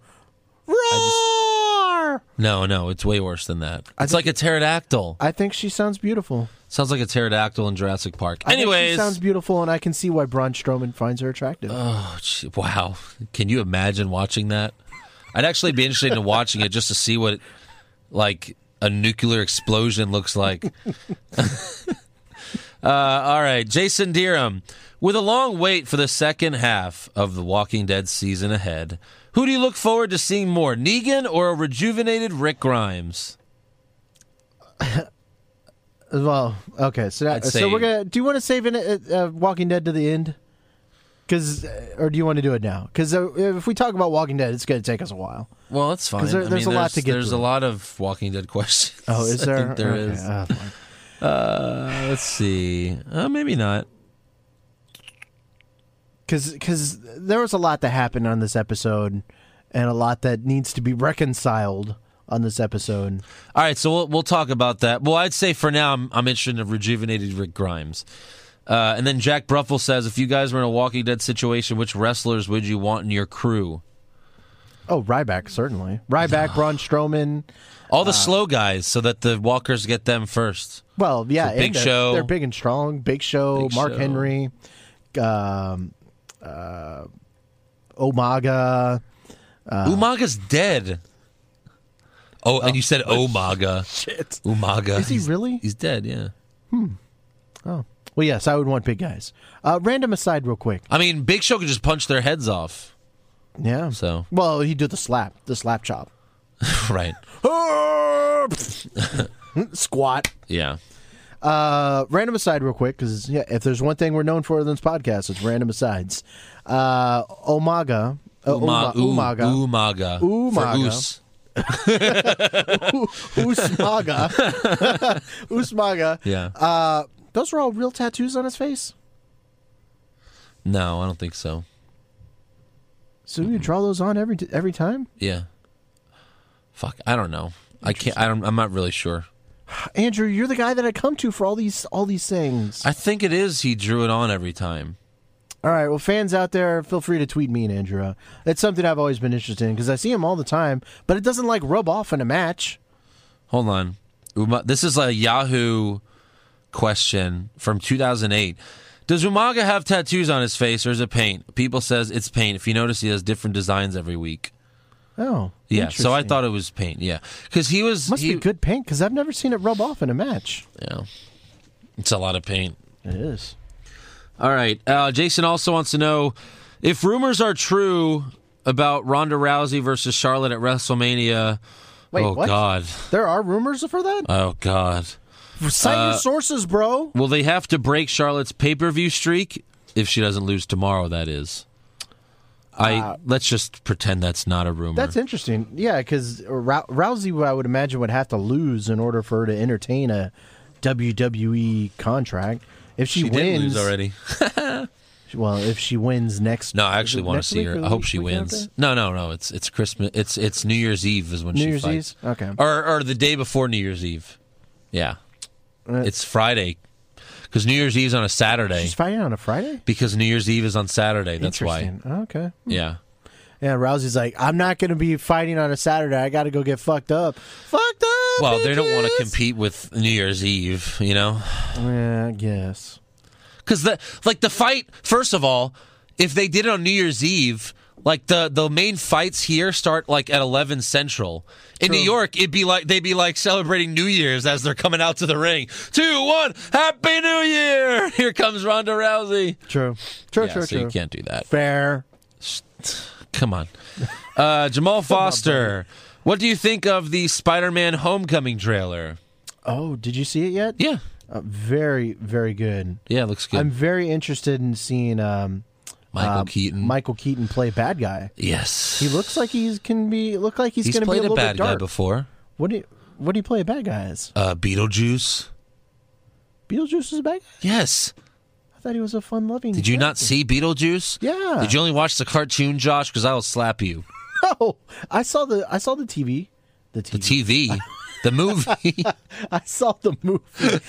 Roar! No, it's way worse than that. It's like a pterodactyl. I think she sounds beautiful. Sounds like a pterodactyl in Jurassic Park. I think Anyways, she sounds beautiful, and I can see why Braun Strowman finds her attractive. oh, wow. Can you imagine watching that? I'd actually be interested in watching it just to see what, like, a nuclear explosion looks like. All right, Jason Deerham. With a long wait for the second half of The Walking Dead season ahead, who do you look forward to seeing more, Negan or a rejuvenated Rick Grimes? Well, okay, so we're gonna. Do you want to save Walking Dead to the end? Or do you want to do it now? Because if we talk about Walking Dead, it's going to take us a while. Well, that's fine. 'Cause there's a lot to get There's through. a lot of Walking Dead questions. Oh, is there? I think there Okay. is. Fine. Let's see. Maybe not. Because there was a lot that happened on this episode, and a lot that needs to be reconciled on this episode. All right, so we'll talk about that. Well, I'd say for now I'm interested in rejuvenated Rick Grimes. And then Jack Bruffel says, if you guys were in a Walking Dead situation, which wrestlers would you want in your crew? Oh, Ryback, certainly. Ryback, Braun Strowman. All the slow guys, so that the walkers get them first. Well, yeah. So Big and Show. They're big and strong. Big Show, Big Mark Show. Henry, Umaga. Umaga's dead. Oh, and you said Umaga. Shit. Umaga. Is he really? He's dead, yeah. Oh. Well, yes, I would want big guys. Random aside real quick. I mean, Big Show could just punch their heads off. Yeah. So. Well, he'd do the slap chop. Right. Squat. Yeah. Random aside real quick, because if there's one thing we're known for in this podcast, it's random asides. Umaga. Umaga. Umaga. For Oos. Usmaga. Usmaga. Yeah. Those were all real tattoos on his face? No, I don't think so. So you draw those on every time? Yeah. Fuck, I don't know. I'm not really sure. Andrew, you're the guy that I come to for all these things. I think it is he drew it on every time. All right, well, fans out there, feel free to tweet me and Andrew. It's something I've always been interested in because I see him all the time, but it doesn't rub off in a match. Hold on. This is a Yahoo question from 2008. Does Umaga have tattoos on his face or is it paint? People says it's paint. If you notice, he has different designs every week. Oh, yeah. So I interesting. thought it was paint. Yeah, because he was Must be good paint because I've never seen it rub off in a match. Yeah, it's a lot of paint. It is. All right. Jason also wants to know if rumors are true about Ronda Rousey versus Charlotte at WrestleMania. Wait, oh what? God. There are rumors for that? Oh God. Cite your sources, bro. Will they have to break Charlotte's pay-per-view streak if she doesn't lose tomorrow? That is. Let's just pretend that's not a rumor. That's interesting. Yeah, because Rousey, I would imagine, would have to lose in order for her to entertain a WWE contract. If she did wins, lose already. Well, if she wins next... No, I actually want to see her. I hope she weekend wins. after? No. It's Christmas. It's New Year's Eve is when New she Year's fights. Eve? Okay. Or the day before New Year's Eve. Yeah. It's Friday. Because New Year's Eve is on a Saturday. She's fighting on a Friday? Because New Year's Eve is on Saturday. That's why. Interesting. Okay. Yeah. Yeah, Rousey's like, I'm not going to be fighting on a Saturday. I got to go get fucked up. Fucked up, Well, they don't want to bitches! compete with New Year's Eve, you know? Yeah, I guess. Because the fight, first of all, if they did it on New Year's Eve, like the main fights here start like at 11 Central. In New York, they'd be like celebrating New Year's as they're coming out to the ring. 2, 1, Happy New Year! Here comes Ronda Rousey. True. So you can't do that. Fair. Come on. Jamal Foster, what do you think of the Spider-Man Homecoming trailer? Oh, did you see it yet? Yeah. Very, very good. Yeah, it looks good. I'm very interested in seeing Michael Keaton. Michael Keaton play bad guy. Yes. He looks like he's going to be a little played bit a bad guy dark. before. What do you play a bad guy as? Beetlejuice. Beetlejuice is a bad guy? Yes. I thought he was a fun-loving Did you not character. see Beetlejuice? Yeah. Did you only watch the cartoon, Josh? Because I will slap you. Oh, I saw the TV. The TV. The movie. I saw the movie.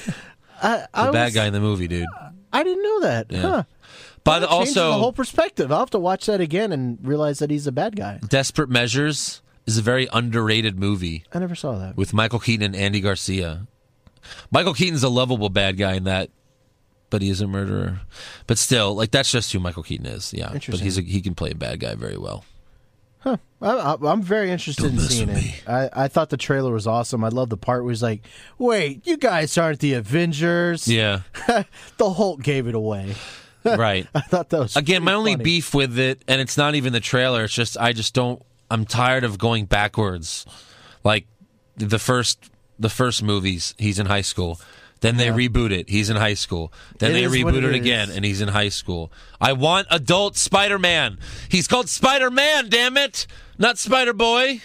The bad guy in the movie, dude. I didn't know that. Yeah. Huh. But That changes the also, whole perspective. I'll have to watch that again and realize that he's a bad guy. Desperate Measures is a very underrated movie I never saw that. with Michael Keaton and Andy Garcia. Michael Keaton's a lovable bad guy in that, but he is a murderer. But still, like that's just who Michael Keaton is. Yeah, but Interesting. he can play a bad guy very well. Huh. I'm very interested Don't in mess seeing with it. me. I thought the trailer was awesome. I love the part where he's like, wait, you guys aren't the Avengers. Yeah, The Hulk gave it away. right. I thought that was Again, my pretty only funny. beef with it, and it's not even the trailer. It's just I just don't. I'm tired of going backwards. Like the first movies, he's in high school. Then they reboot it. He's in high school. Then It they is what reboot it it again, is. and he's in high school. I want adult Spider-Man. He's called Spider-Man, damn it, not Spider-Boy.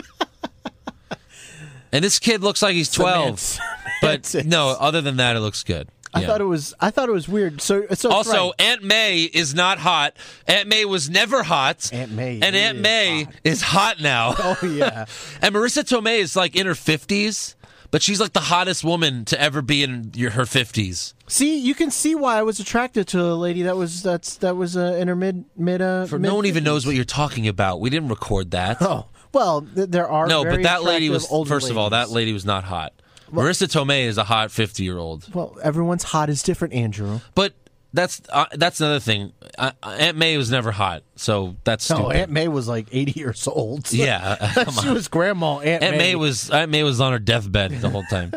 And this kid looks like he's 12. But Semantics. no, other than that, it looks good. I Yeah. thought it was weird. So it's Also, right. Aunt May is not hot. Aunt May was never hot. Aunt May And Aunt is May hot. is hot now. Oh yeah. And Marissa Tomei is like in her 50s, but she's like the hottest woman to ever be in her 50s. See, you can see why I was attracted to a lady that was in her mid. No one even knows what you're talking about. We didn't record that. Oh well, there are No, very but that lady was, attractive older first of all, that ladies. lady was not hot. Marissa Tomei is a hot 50-year-old. Well, everyone's hot is different, Andrew. But that's another thing. Aunt May was never hot, so that's stupid. No, Aunt May was like 80 years old. Yeah, come She on. was Grandma Aunt May. Aunt May was on her deathbed the whole time.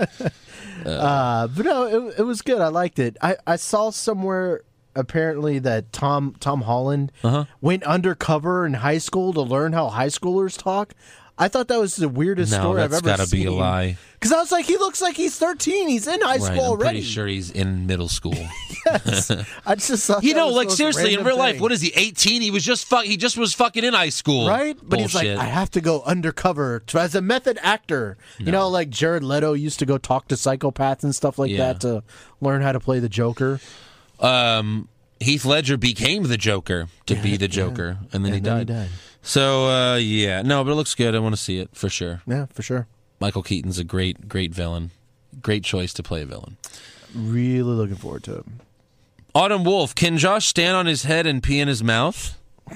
But no, it was good. I liked it. I saw somewhere apparently that Tom Holland went undercover in high school to learn how high schoolers talk. I thought that was the weirdest No, story I've that's ever gotta seen. be a lie. Because I was like, he looks like he's 13. He's in high Right, school I'm already. pretty sure he's in middle school. Yes. I just thought You that know, was like the most seriously, in random real life, thing. what is he? 18? He was just he just was fucking in high school, Right? But he's Bullshit. like, I have to go undercover as a method actor. You know, like Jared Leto used to go talk to psychopaths and stuff like Yeah. that to learn how to play the Joker. Heath Ledger became the Joker to be the Joker, and then, he, died. So yeah, no, but it looks good. I want to see it for sure. Yeah, for sure. Michael Keaton's a great villain. Great choice to play a villain. Really looking forward to it. Autumn Wolf, can Josh stand on his head and pee in his mouth?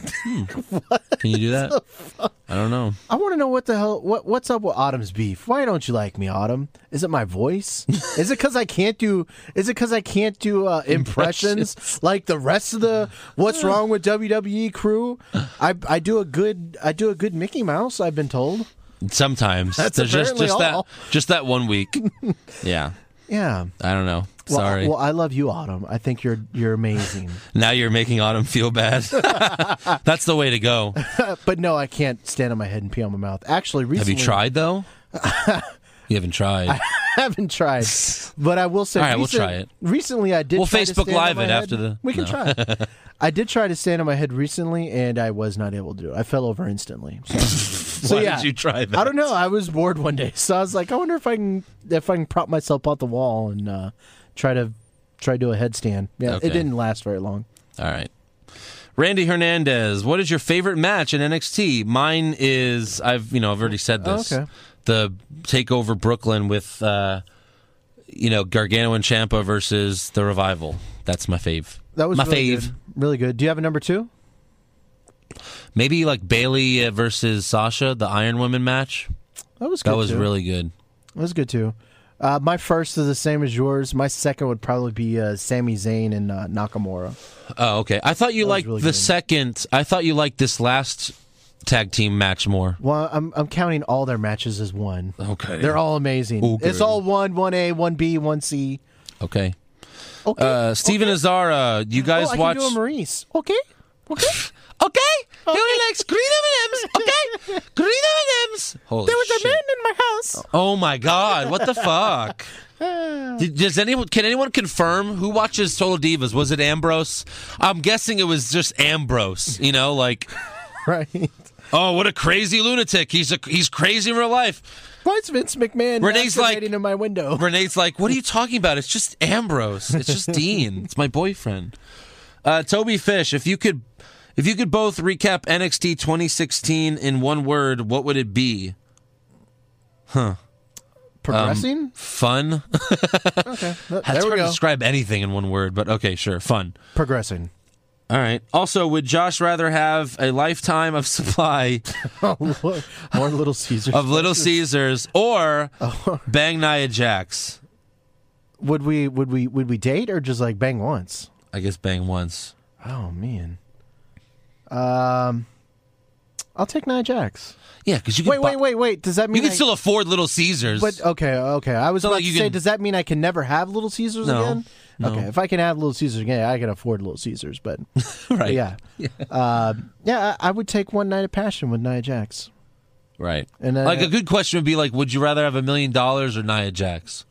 Can you do that? I don't know. I want to know what the hell what's up with Autumn's beef. Why don't you like me, Autumn? Is it my voice? Is it because I can't do? Is it because I can't do impressions like the rest of the What's Wrong with WWE crew? I do a good Mickey Mouse. I've been told. Sometimes That's there's apparently all. just that 1 week. Yeah, Yeah. I don't know. Sorry. Well, I love you, Autumn. I think you're amazing. Now you're making Autumn feel bad. That's the way to go. But no, I can't stand on my head and pee on my mouth. Actually, Have recently you tried though? You haven't tried. I haven't tried, but I will say. All right, we'll try it. Recently, I did. We'll try to Facebook stand Live on my it head. after the- We can no. try. I did try to stand on my head recently, and I was not able to do it. I fell over instantly. So Why yeah, did you try that? I don't know. I was bored one day, so I was like, I wonder if I can prop myself out the wall and try to do a headstand. Yeah, Okay. it didn't last very long. All right. Randy Hernandez, what is your favorite match in NXT? Mine is I've already said this. Okay. The Takeover Brooklyn with Gargano and Ciampa versus the Revival. That's my fave. That was my really fave. good. Really good. Do you have a number 2? Maybe like Bayley versus Sasha, the Iron Woman match. That was good. That was too. really good. That was good too. My first is the same as yours. My second would probably be Sami Zayn and Nakamura. Oh, okay. I thought you liked really the good. second. I thought you liked this last tag team match more. Well, I'm counting all their matches as one. Okay. They're all amazing. Okay. It's all 1A, 1B, 1C. Okay. Okay. Steven Azara, you guys I watch. can do a Maurice. Okay. Okay. Okay. He only likes green M&Ms. Okay. Green M&Ms. Holy shit. in my house. Oh my God! What the fuck? Can anyone confirm who watches Total Divas? Was it Ambrose? I'm guessing it was just Ambrose. Right. Oh, what a crazy lunatic! He's crazy in real life. Why is Vince McMahon Renee's like- masturbating in my window? Renee's like, what are you talking about? It's just Ambrose. It's just Dean. It's my boyfriend. Toby Fish, if you could both recap NXT 2016 in one word, what would it be? Progressing? Fun. Okay. It's There we hard to go. describe anything in one word, but okay, sure, fun. Progressing. All right. Also, would Josh rather have a lifetime of supply More Little Caesars. of Little Caesars or bang Nia Jax? Would we date or just like bang once? I guess bang once. Oh man. I'll take Nia Jax. Yeah, because you can Wait. Does that mean you can still afford Little Caesars. But okay. I was So, about like, to you say, can- does that mean I can never have Little Caesars No. again? No. Okay, if I can have Little Caesars again, I can afford Little Caesars. But right. yeah, I would take One Night of Passion with Nia Jax. Right. And like a good question would be like, would you rather have $1 million or Nia Jax?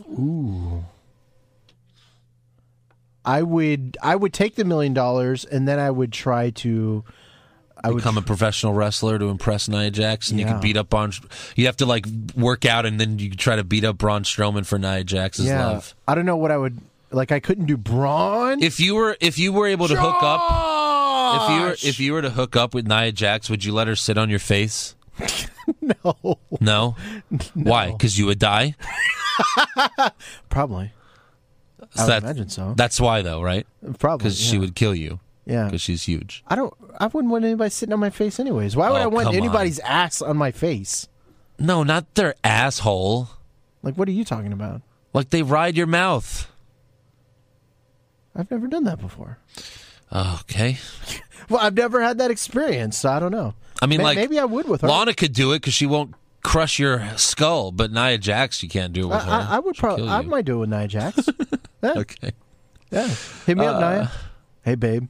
I would take the $1 million, and then I would try to. Become a professional wrestler to impress Nia Jax, and you Yeah. can beat up Braun. You have to like work out, and then you try to beat up Braun Strowman for Nia Jax's love. I don't know what I would like. I couldn't do Braun. If you were able to hook up, Josh! if you were to hook up with Nia Jax, would you let her sit on your face? No, No. Why? Because you would die. probably. So I would imagine so. That's why, though, right? Probably Because she would kill you. Yeah. Because she's huge. I wouldn't want anybody sitting on my face anyways. Why would Oh, I want come on. anybody's ass on my face? No, not their asshole. Like, what are you talking about? Like they ride your mouth. I've never done that before. Okay. Well, I've never had that experience, so I don't know. I mean, Maybe I would with her. Lana could do it because she won't crush your skull, but Nia Jax, you can't do it with her. I would She'll probably. kill I you. might do it with Nia Jax. Yeah, Okay. yeah. Hit me up, Nia. Hey, babe.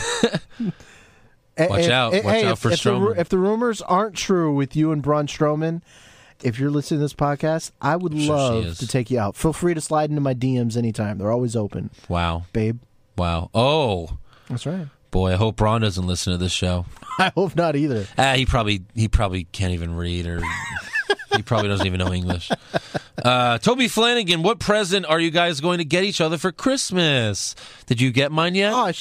Watch out. Watch out for Strowman. If the rumors aren't true with you and Braun Strowman, if you're listening to this podcast, I would Sure she love is. to take you out. Feel free to slide into my DMs anytime. They're always open, Wow. babe. Wow. Oh, That's right. boy. I hope Braun doesn't listen to this show. I hope not either. He probably can't even read, or he probably doesn't even know English. Toby Flanagan, what present are you guys going to get each other for Christmas? Did you get mine yet? Oh,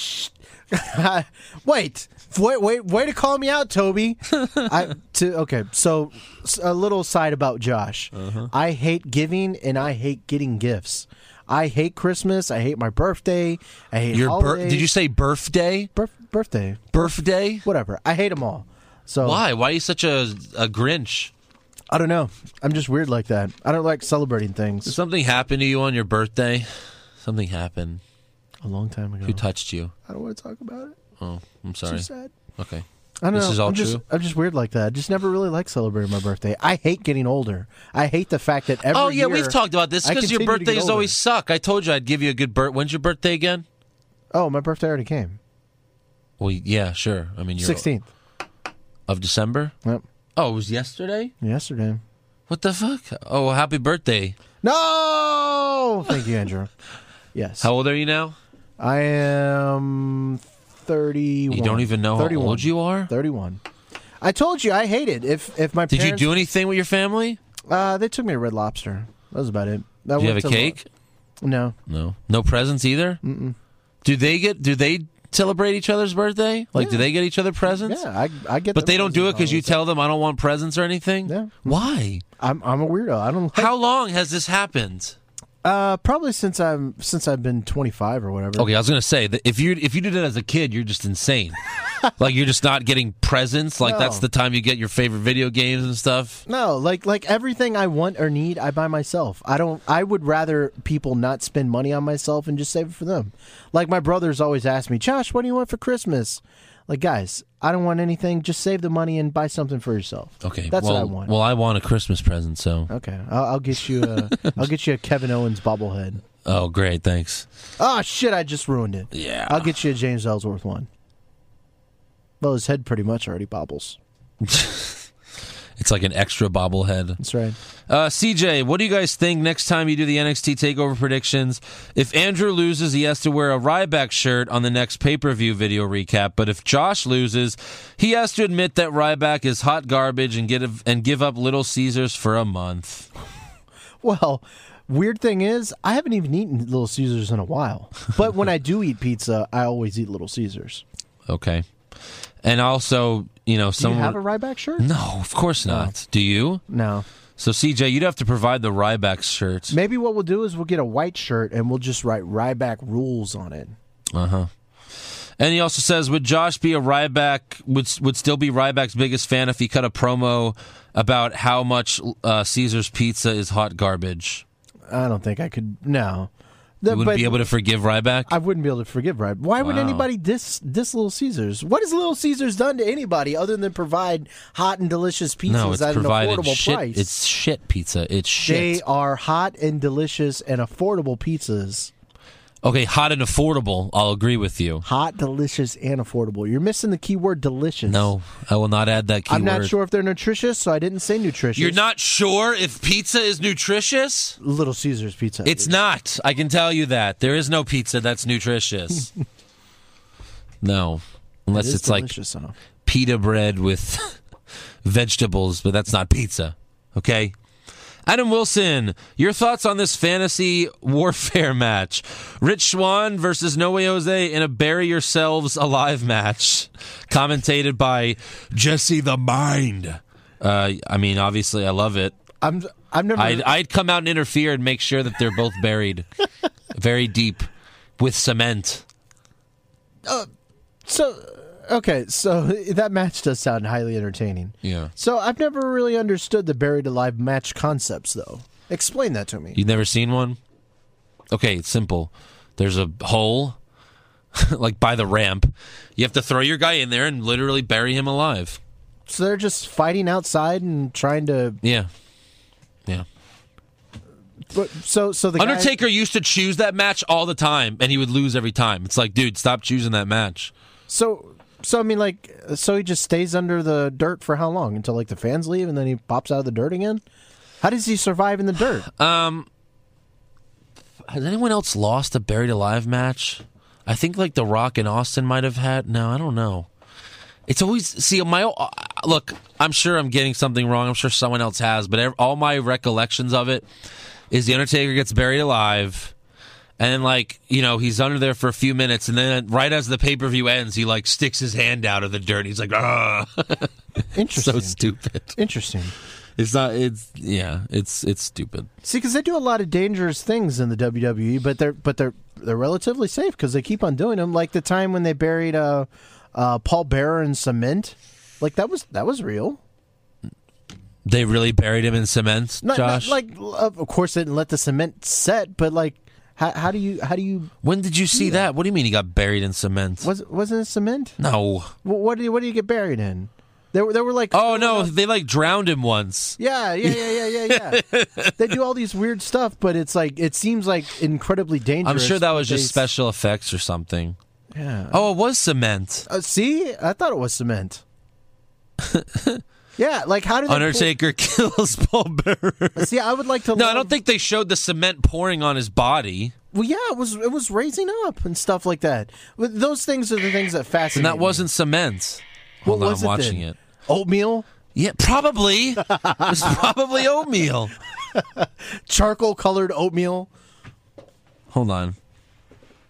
wait, way to call me out, Toby. Okay, so a little side about Josh. I hate giving and I hate getting gifts. I hate Christmas. I hate my birthday. I hate Your holidays. Did you say birthday? Birthday? Birthday? Whatever. I hate them all. So Why? Why are you such a Grinch? I don't know. I'm just weird like that. I don't like celebrating Did things. something happen to you on your birthday? Something happened. A long time ago. Who touched you? I don't want to talk about it. Oh, I'm Too sorry. sad. Okay. I don't This know. is all I'm true? I'm just weird like that. I just never really liked celebrating my birthday. I hate getting older. I hate the fact that every Oh, yeah, year we've talked about this I because your continue to get birthdays older. always suck. I told you I'd give you a good birthday. When's your birthday again? Oh, my birthday already came. Well, yeah, sure. I mean, you're 16th. of December. Yep. Oh, it was yesterday. Yesterday. What the fuck? Oh, well, happy birthday. No! Thank you, Andrew. Yes. How old are you now? I am 31. You don't even know 31. how old you are? 31. I told you I hate it. If my Did parents, you do anything with your family? They took me to Red Lobster. That was about it. Did you have a cake? No. No. No presents either? Mm-mm. Do they celebrate each other's birthday? Like, Yeah. do they get each other presents? Yeah, I get. But them they don't do it because you presents. tell them I don't want presents or anything? Yeah. Why? I'm a weirdo. I don't. Like, How long has this happened? probably since I've been 25 or whatever. Okay, I was going to say that if you did it as a kid, you're just insane. Like, you're just not getting presents. Like, No. that's the time you get your favorite video games and stuff. No, like everything I want or need, I buy myself. I would rather people not spend money on myself and just save it for them. Like my brothers always ask me, Josh, what do you want for Christmas? Like, guys, I don't want anything. Just save the money and buy something for yourself. Okay, That's well, what I want. Well, I want a Christmas present, so. Okay, I'll get you a Kevin Owens bobblehead. Oh, great, thanks. Oh shit, I just ruined it. Yeah. I'll get you a James Ellsworth one. Well, his head pretty much already bobbles. It's like an extra bobblehead. That's right. CJ, what do you guys think next time you do the NXT TakeOver predictions? If Andrew loses, he has to wear a Ryback shirt on the next pay-per-view video recap. But if Josh loses, he has to admit that Ryback is hot garbage and give up Little Caesars for a month. Well, weird thing is, I haven't even eaten Little Caesars in a while. But when I do eat pizza, I always eat Little Caesars. Okay. And also, Do you someone... have a Ryback shirt? No, of course not. Do you? No. So, CJ, you'd have to provide the Ryback shirt. Maybe what we'll do is we'll get a white shirt and we'll just write Ryback rules on it. Uh-huh. And he also says, would Josh be a Ryback, would still be Ryback's biggest fan if he cut a promo about how much Caesar's pizza is hot garbage? I don't think I could. No. You wouldn't be able to forgive Ryback? I wouldn't be able to forgive Ryback. Why would Wow. anybody diss Little Caesars? What has Little Caesars done to anybody other than provide hot and delicious pizzas No, it's at an provided affordable shit. price? It's shit pizza. It's shit. They are hot and delicious and affordable pizzas. Okay, hot and affordable. I'll agree with you. Hot, delicious, and affordable. You're missing the keyword delicious. No, I will not add that keyword. I'm not sure if they're nutritious, so I didn't say nutritious. You're not sure if pizza is nutritious? Little Caesars pizza. It's not. I can tell you that. There is no pizza that's nutritious. No. Unless it's like pita bread with vegetables, but that's not pizza. Okay? Adam Wilson, your thoughts on this fantasy warfare match? Rich Swann versus No Way Jose in a bury yourselves alive match, commentated by Jesse the Mind. I mean, obviously, I love it. I've never. I'd come out and interfere and make sure that they're both buried very deep with cement. Okay, so that match does sound highly entertaining. Yeah. So I've never really understood the buried alive match concepts, though. Explain that to me. You've never seen one? Okay, it's simple. There's a hole, like by the ramp. You have to throw your guy in there and literally bury him alive. So they're just fighting outside and trying to. Yeah. Yeah. But, so the guy- Undertaker used to choose that match all the time, and he would lose every time. It's like, dude, stop choosing that match. So I mean, like, so he just stays under the dirt for how long? Until like the fans leave, and then he pops out of the dirt again. How does he survive in the dirt? Has anyone else lost a buried alive match? I think like The Rock and Austin might have had. No, I don't know. It's always look. I'm sure I'm getting something wrong. I'm sure someone else has, but all my recollections of it is the Undertaker gets buried alive. And then, like, he's under there for a few minutes, and then right as the pay-per-view ends, he, like, sticks his hand out of the dirt. He's like, ah. Interesting. So stupid. Interesting. It's stupid. See, because they do a lot of dangerous things in the WWE, but they're relatively safe because they keep on doing them. Like the time when they buried Paul Bearer in cement, like that was real. They really buried him in cement, Josh? Of course, they didn't let the cement set, but like. How do you? When did you see that? What do you mean he got buried in cement? Wasn't it cement? No. What do you get buried in? They were like. Oh no! They like drowned him once. Yeah. They do all these weird stuff, but it's like it seems like incredibly dangerous. I'm sure that was just special effects or something. Yeah. Oh, it was cement. See, I thought it was cement. Yeah, like how did Undertaker kills Paul Bearer? See, I would like to. No, I don't think they showed the cement pouring on his body. Well, yeah, it was raising up and stuff like that. Those things are the things that fascinate. And that wasn't cement. What Hold on, was I'm it watching then? it. Oatmeal, Yeah, probably. It was probably oatmeal. charcoal colored oatmeal. Hold on.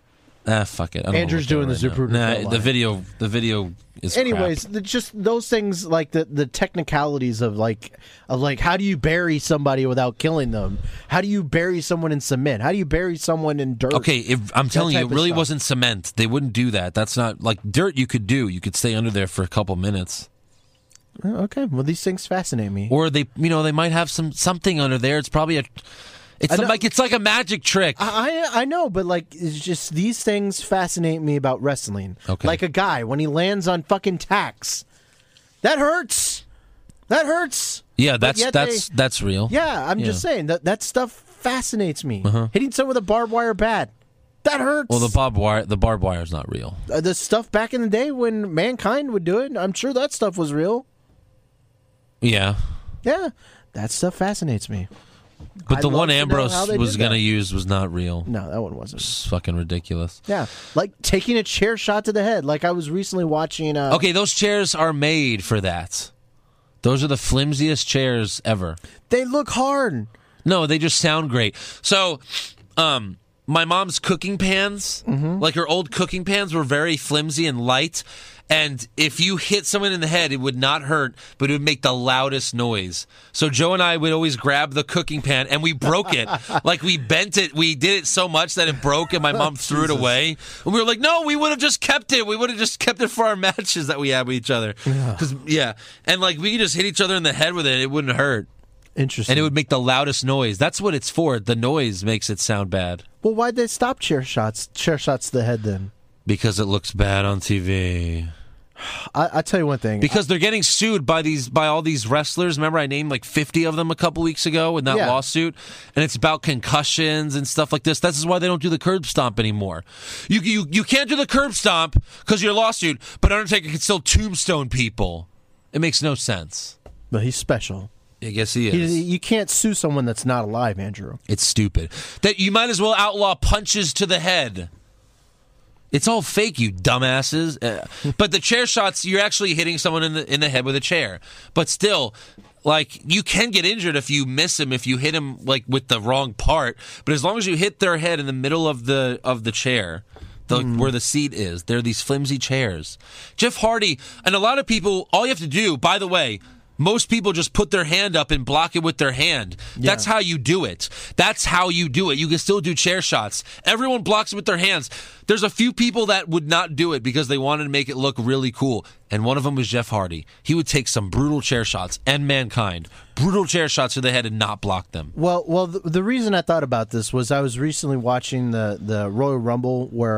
Fuck it. I don't Andrew's know doing the Zapruder. Nah, the video is. Anyways, just those things, like the technicalities of how do you bury somebody without killing them? How do you bury someone in cement? How do you bury someone in dirt? Okay, if I'm telling you, it really stuff. wasn't cement. They wouldn't do that. That's not like dirt. You could do. You could stay under there for a couple minutes. Okay, well, these things fascinate me. Or they might have something under there. It's probably it's like a magic trick. I know, but like, it's just these things fascinate me about wrestling. Okay. Like a guy when he lands on fucking tacks, that hurts. That hurts. Yeah, But that's real. Yeah, I'm just saying that stuff fascinates me. Hitting someone with a barbed wire bat, that hurts. Well, the barbed wire is not real. The stuff back in the day when Mankind would do it, I'm sure that stuff was real. Yeah. Yeah, that stuff fascinates me. But the I'd one love to know Ambrose how they was did going to that. use was not real. No, that one wasn't. It's fucking ridiculous. Yeah, like taking a chair shot to the head. Like I was recently watching. Okay, those chairs are made for that. Those are the flimsiest chairs ever. They look hard. No, they just sound great. So, my mom's cooking pans, like her old cooking pans, were very flimsy and light. And if you hit someone in the head, it would not hurt, but it would make the loudest noise. So Joe and I would always grab the cooking pan, and we broke it. Like, we bent it. We did it so much that it broke, and my mom threw it away. And we were like, no, we would have just kept it. We would have just kept it for our matches that we had with each other. Yeah. And, like, we could just hit each other in the head with it. It wouldn't hurt. Interesting. And it would make the loudest noise. That's what it's for. The noise makes it sound bad. Well, why'd they stop chair shots to the head then? Because it looks bad on TV. I tell you one thing. Because they're getting sued by all these wrestlers. Remember, I named like 50 of them a couple weeks ago in that lawsuit, and it's about concussions and stuff like this. This is why they don't do the curb stomp anymore. You can't do the curb stomp because you're a lawsuit, but Undertaker can still tombstone people. It makes no sense. But he's special. I guess he is. You can't sue someone that's not alive, Andrew. It's stupid. That you might as well outlaw punches to the head. It's all fake, you dumbasses. But the chair shots, you're actually hitting someone in the head with a chair. But still, like, you can get injured if you miss him, if you hit him like with the wrong part. But as long as you hit their head in the middle of the chair, where the seat is, they're these flimsy chairs. Jeff Hardy and a lot of people, all you have to do, by the way, most people just put their hand up and block it with their hand. Yeah. That's how you do it. That's how you do it. You can still do chair shots. Everyone blocks it with their hands. There's a few people that would not do it because they wanted to make it look really cool. And one of them was Jeff Hardy. He would take some brutal chair shots, and Mankind. Brutal chair shots to the head and not block them. Well, the reason I thought about this was I was recently watching the Royal Rumble where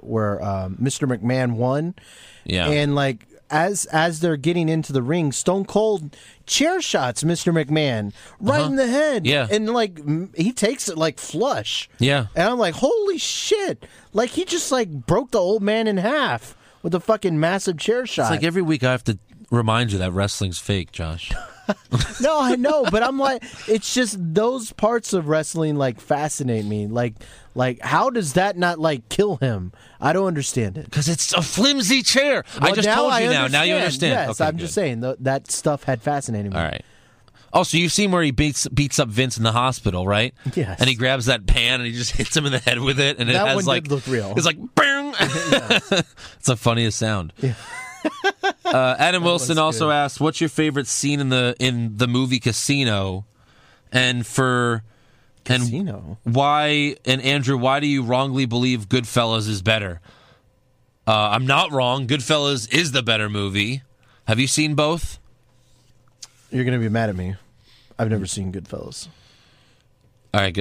Mr. McMahon won. Yeah. And like as they're getting into the ring, Stone Cold chair shots Mr. McMahon right in the head. Yeah. And like he takes it like flush. Yeah. And I'm like, holy shit. Like he just like broke the old man in half with a fucking massive chair shot. It's like every week I have to remind you that wrestling's fake, Josh. No, I know, but I'm like, it's just those parts of wrestling like fascinate me. Like how does that not like kill him? I don't understand it. Because it's a flimsy chair. Well, I just told you now. Now you understand. understand. Yes, Okay, I'm just saying that stuff had fascinated me. All right. Also, you've seen where he beats up Vince in the hospital, right? Yes. And he grabs that pan and he just hits him in the head with it, and it That has one like did look real. It's like bang. It's the funniest sound. Yeah. Adam Wilson also asked, "What's your favorite scene in the movie Casino?" And Casino. Why? And Andrew, why do you wrongly believe Goodfellas is better? I'm not wrong. Goodfellas is the better movie. Have you seen both? You're gonna be mad at me. I've never seen Goodfellas. All right.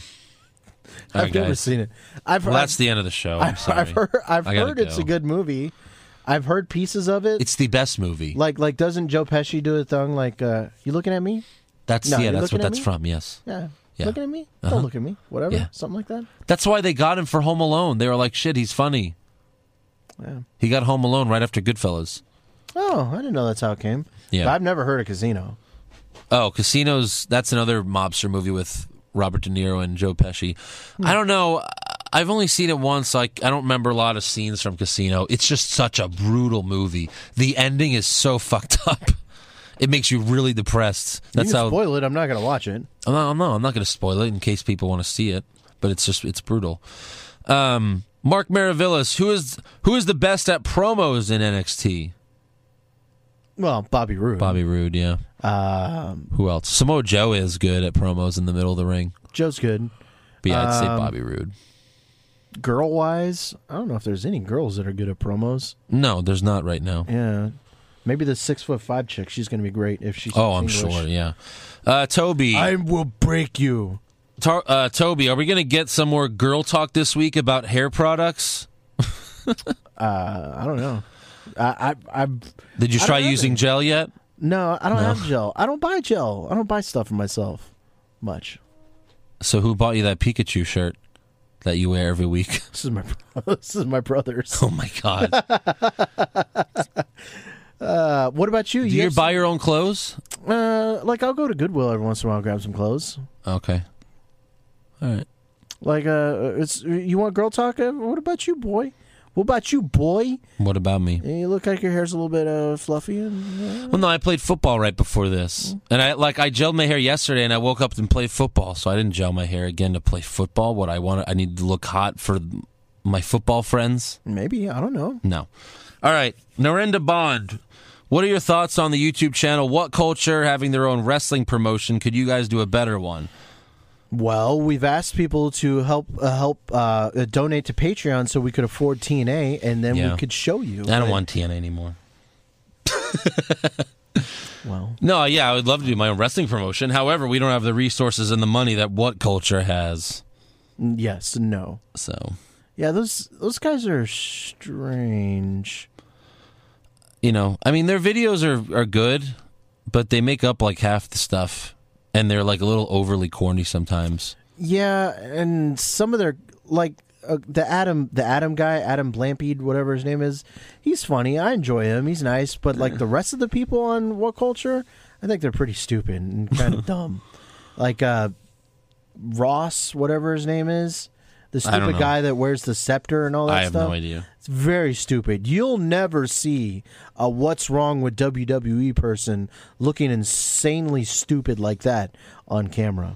I've never seen it. That's the end of the show. I'm sorry. I've heard it's a good movie. I've heard pieces of it. It's the best movie. Like doesn't Joe Pesci do a thing like you looking at me? That's No, you're that's looking what at that's me? from. Yes. Yeah. Yeah. Looking at me? Uh-huh. Don't look at me. Whatever. Yeah. Something like that. That's why they got him for Home Alone. They were like, "Shit, he's funny." Yeah. He got Home Alone right after Goodfellas. Oh, I didn't know that's how it came. Yeah. But I've never heard of Casino. Oh, Casino's, that's another mobster movie with Robert De Niro and Joe Pesci. I don't know. I've only seen it once. Like, I don't remember a lot of scenes from Casino. It's just such a brutal movie. The ending is so fucked up. It makes you really depressed. That's you can how. spoil it. I'm not going to watch it. I'm not going to spoil it in case people want to see it. But it's brutal. Mark Maravillas, who is the best at promos in NXT? Well, Bobby Roode. Bobby Roode, yeah. Who else? Samoa Joe is good at promos in the middle of the ring. Joe's good. But yeah, I'd say Bobby Roode. Girl-wise, I don't know if there's any girls that are good at promos. No, there's not right now. Yeah. Maybe the 6'5" chick. She's going to be great if she's I'm English. sure, yeah. Toby. I will break you. Toby, are we going to get some more girl talk this week about hair products? I don't know. Did you try using gel yet? No, I don't have gel. I don't buy gel. I don't buy stuff for myself much. So who bought you that Pikachu shirt that you wear every week? This is my brother's. Oh my God. What about you? Do you buy your own clothes? Like I'll go to Goodwill every once in a while and grab some clothes. Okay. All right. Like you want girl talk? What about you, boy? What about you, boy? What about me? You look like your hair's a little bit fluffy. Well, no, I played football right before this, and I gelled my hair yesterday, and I woke up and played football, so I didn't gel my hair again to play football. I need to look hot for my football friends. Maybe, I don't know. No. All right, Narendra Bond. What are your thoughts on the YouTube channel? What Culture having their own wrestling promotion? Could you guys do a better one? Well, we've asked people to help donate to Patreon so we could afford TNA, and then we could show you. I don't want TNA anymore. Well, no, yeah, I would love to do my own wrestling promotion. However, we don't have the resources and the money that What Culture has. Yes, no. So, yeah, those guys are strange. You know, I mean, their videos are good, but they make up like half the stuff. And they're like a little overly corny sometimes. Yeah, and some of their the Adam guy, Adam Blampede, whatever his name is, he's funny. I enjoy him. He's nice, but like the rest of the people on What Culture, I think they're pretty stupid and kind of dumb. Like Ross, whatever his name is, the stupid guy that wears the scepter and all that stuff. I have no idea. It's very stupid. You'll never see a What's Wrong with WWE person looking insanely stupid like that on camera.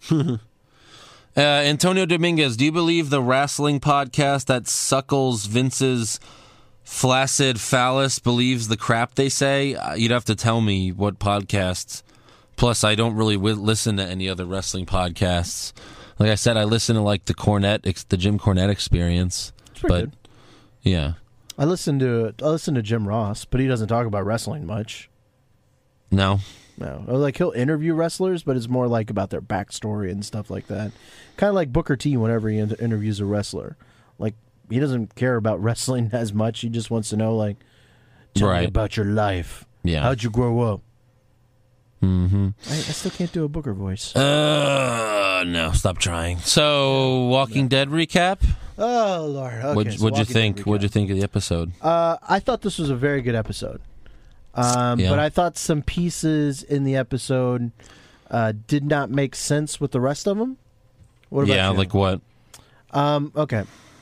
Antonio Dominguez, do you believe the wrestling podcast that suckles Vince's flaccid phallus believes the crap they say? You'd have to tell me what podcasts. Plus, I don't really listen to any other wrestling podcasts. Like I said, I listen to like the Jim Cornette Experience. It's pretty good. Yeah. I listen to Jim Ross, but he doesn't talk about wrestling much. No. Like he'll interview wrestlers, but it's more like about their backstory and stuff like that. Kind of like Booker T whenever he interviews a wrestler. Like he doesn't care about wrestling as much. He just wants to know, like, tell me about your life. Yeah. How'd you grow up? Mm-hmm. I still can't do a Booker voice. No, stop trying. So, Walking Dead recap? Oh, Lord. Okay, What'd you think? What'd you think of the episode? I thought this was a very good episode. But I thought some pieces in the episode did not make sense with the rest of them. What about you? Like what? Okay.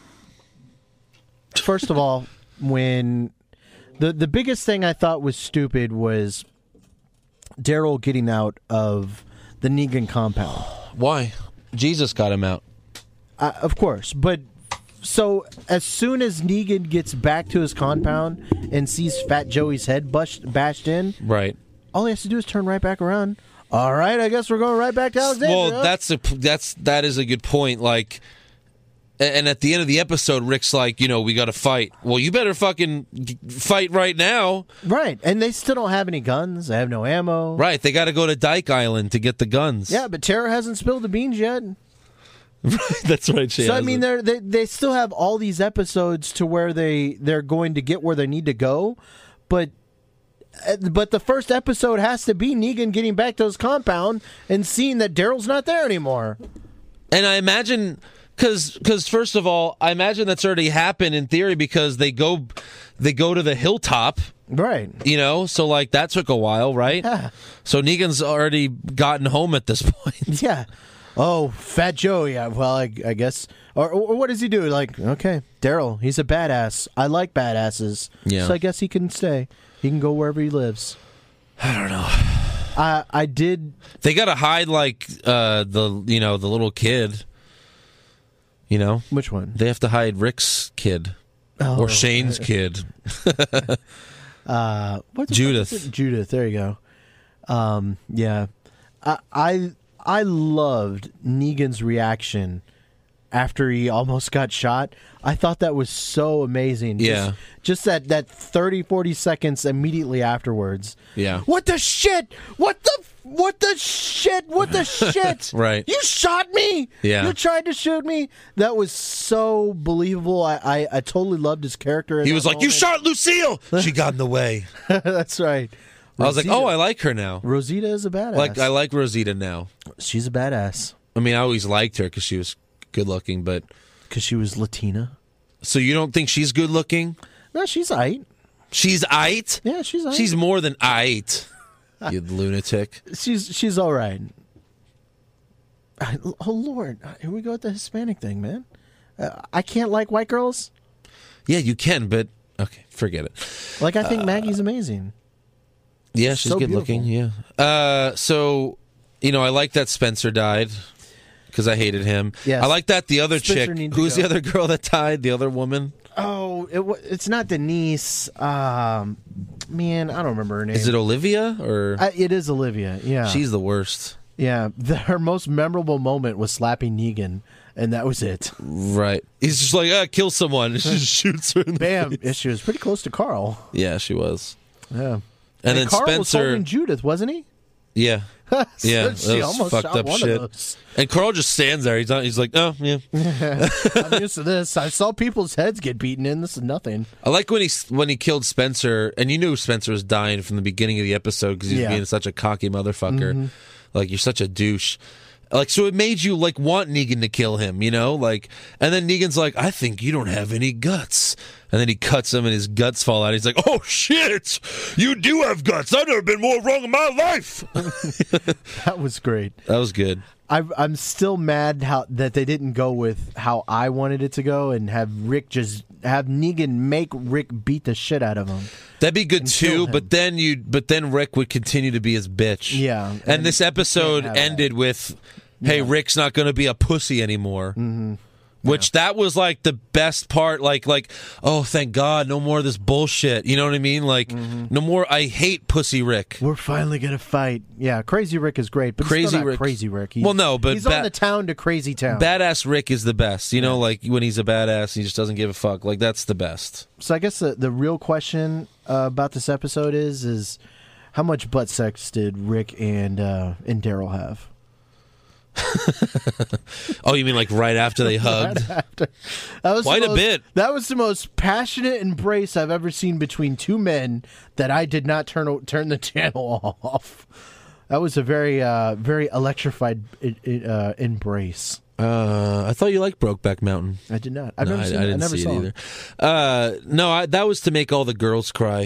First of all, when the biggest thing I thought was stupid was Daryl getting out of the Negan compound. Why? Jesus got him out. Of course, but so as soon as Negan gets back to his compound and sees Fat Joey's head bashed in, right, all he has to do is turn right back around. All right, I guess we're going right back to Alexandria. Well, that is a good point. Like, and at the end of the episode, Rick's like, we got to fight. Well, you better fucking fight right now. Right, and they still don't have any guns. They have no ammo. Right, they got to go to Dyke Island to get the guns. Yeah, but Tara hasn't spilled the beans yet. That's right. So I mean, they still have all these episodes to where they're going to get where they need to go, but the first episode has to be Negan getting back to his compound and seeing that Daryl's not there anymore. And I imagine, because first of all, I imagine that's already happened in theory because they go to the hilltop. Right. So like that took a while, right? Yeah. So Negan's already gotten home at this point. Yeah. Oh, Fat Joe, yeah, well, I guess. Or what does he do? Like, okay, Daryl, he's a badass. I like badasses. Yeah. So I guess he can stay. He can go wherever he lives. I don't know. I did. They got to hide, like, the little kid. You know, Which one? they have to hide Rick's kid or Shane's kid. Judith. Judith. There you go. Yeah, I loved Negan's reaction after he almost got shot. I thought that was so amazing. Yeah. Just that 30, 40 seconds immediately afterwards. Yeah. What the shit? What the shit? What the shit? Right. You shot me. Yeah. You tried to shoot me. That was so believable. I totally loved his character. He was like, "You shot Lucille." She got in the way. That's right. I was like, "Oh, I like her now." Rosita is a badass. Like, I like Rosita now. She's a badass. I mean, I always liked her because she was good looking, but Because she was Latina. so you don't think she's good looking? No, she's aight. She's aight. Yeah, she's aight. She's more than aight. You lunatic. She's all right. Oh Lord, here we go with the Hispanic thing, man. I can't like white girls. Yeah, you can, but okay, forget it. Like I think Maggie's amazing. Yeah, she's so good looking. Yeah. So, I like that Spencer died because I hated him. Yes. I like that the other Spencer chick. needs to Who's go. the other girl that died? The other woman. Oh, it's not Denise. Man, I don't remember her name. Is it Olivia or? It is Olivia. Yeah, She's the worst. yeah. Her most memorable moment was slapping Negan, and that was it. Right. He's just like, kill someone. And she just shoots her in the Bam! face. She was pretty close to Carl. Yeah, she was. Yeah. And then Carl was Spencer. holding Judith, wasn't he? Yeah. Yeah, She that was almost fucked shot up one shit. of those. And Carl just stands there. He's like, oh yeah. I'm used to this. I saw people's heads get beaten in. This is nothing. I like when he killed Spencer, and you knew Spencer was dying from the beginning of the episode because he was Yeah. being such a cocky motherfucker. Like, you're such a douche. Like, so it made you like want Negan to kill him, like, and then Negan's like, I think you don't have any guts, and then he cuts him and his guts fall out. He's like, oh shit, you do have guts. I've never been more wrong in my life. That was great. That was good. I'm still mad that they didn't go with how I wanted it to go and have Negan make Rick beat the shit out of him. That'd be good kill too, him. but then Rick would continue to be his bitch. Yeah, and this episode have that. ended with, "Hey, Rick's not going to be a pussy anymore." Mm-hmm. Which that was like the best part. Like, oh, thank God, no more of this bullshit. You know what I mean? Like, no more. I hate pussy Rick. We're finally gonna fight. Yeah, Crazy Rick is great, but Crazy still not Rick- Crazy Rick. Well, no, but he's on the town to Crazy Town. Badass Rick is the best. Like when he's a badass, he just doesn't give a fuck. Like that's the best. So I guess the real question about this episode is how much butt sex did Rick and Daryl have? Oh, you mean like right after they hugged? That was Quite the a most- bit. That was the most passionate embrace I've ever seen between two men that I did not turn the channel off. That was a very very electrified embrace. I thought you liked Brokeback Mountain. I did not. I've No, never seen I it. didn't I never see saw it either. No, that was to make all the girls cry.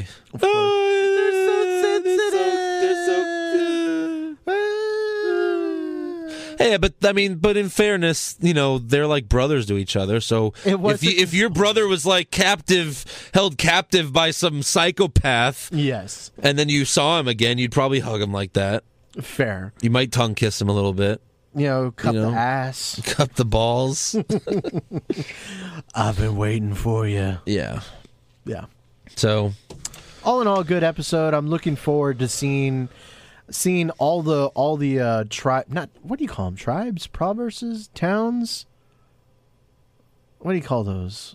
Hey, but I mean, in fairness, they're like brothers to each other. So if your brother was like held captive by some psychopath, Yes, and then you saw him again, you'd probably hug him like that. fair. You might tongue kiss him a little bit, Cup the ass. cup the balls. I've been waiting for you. Yeah. Yeah. So All in all, good episode. I'm looking forward to seeing all the tribe. Not what do you call them? Tribes, provinces, towns. What do you call those?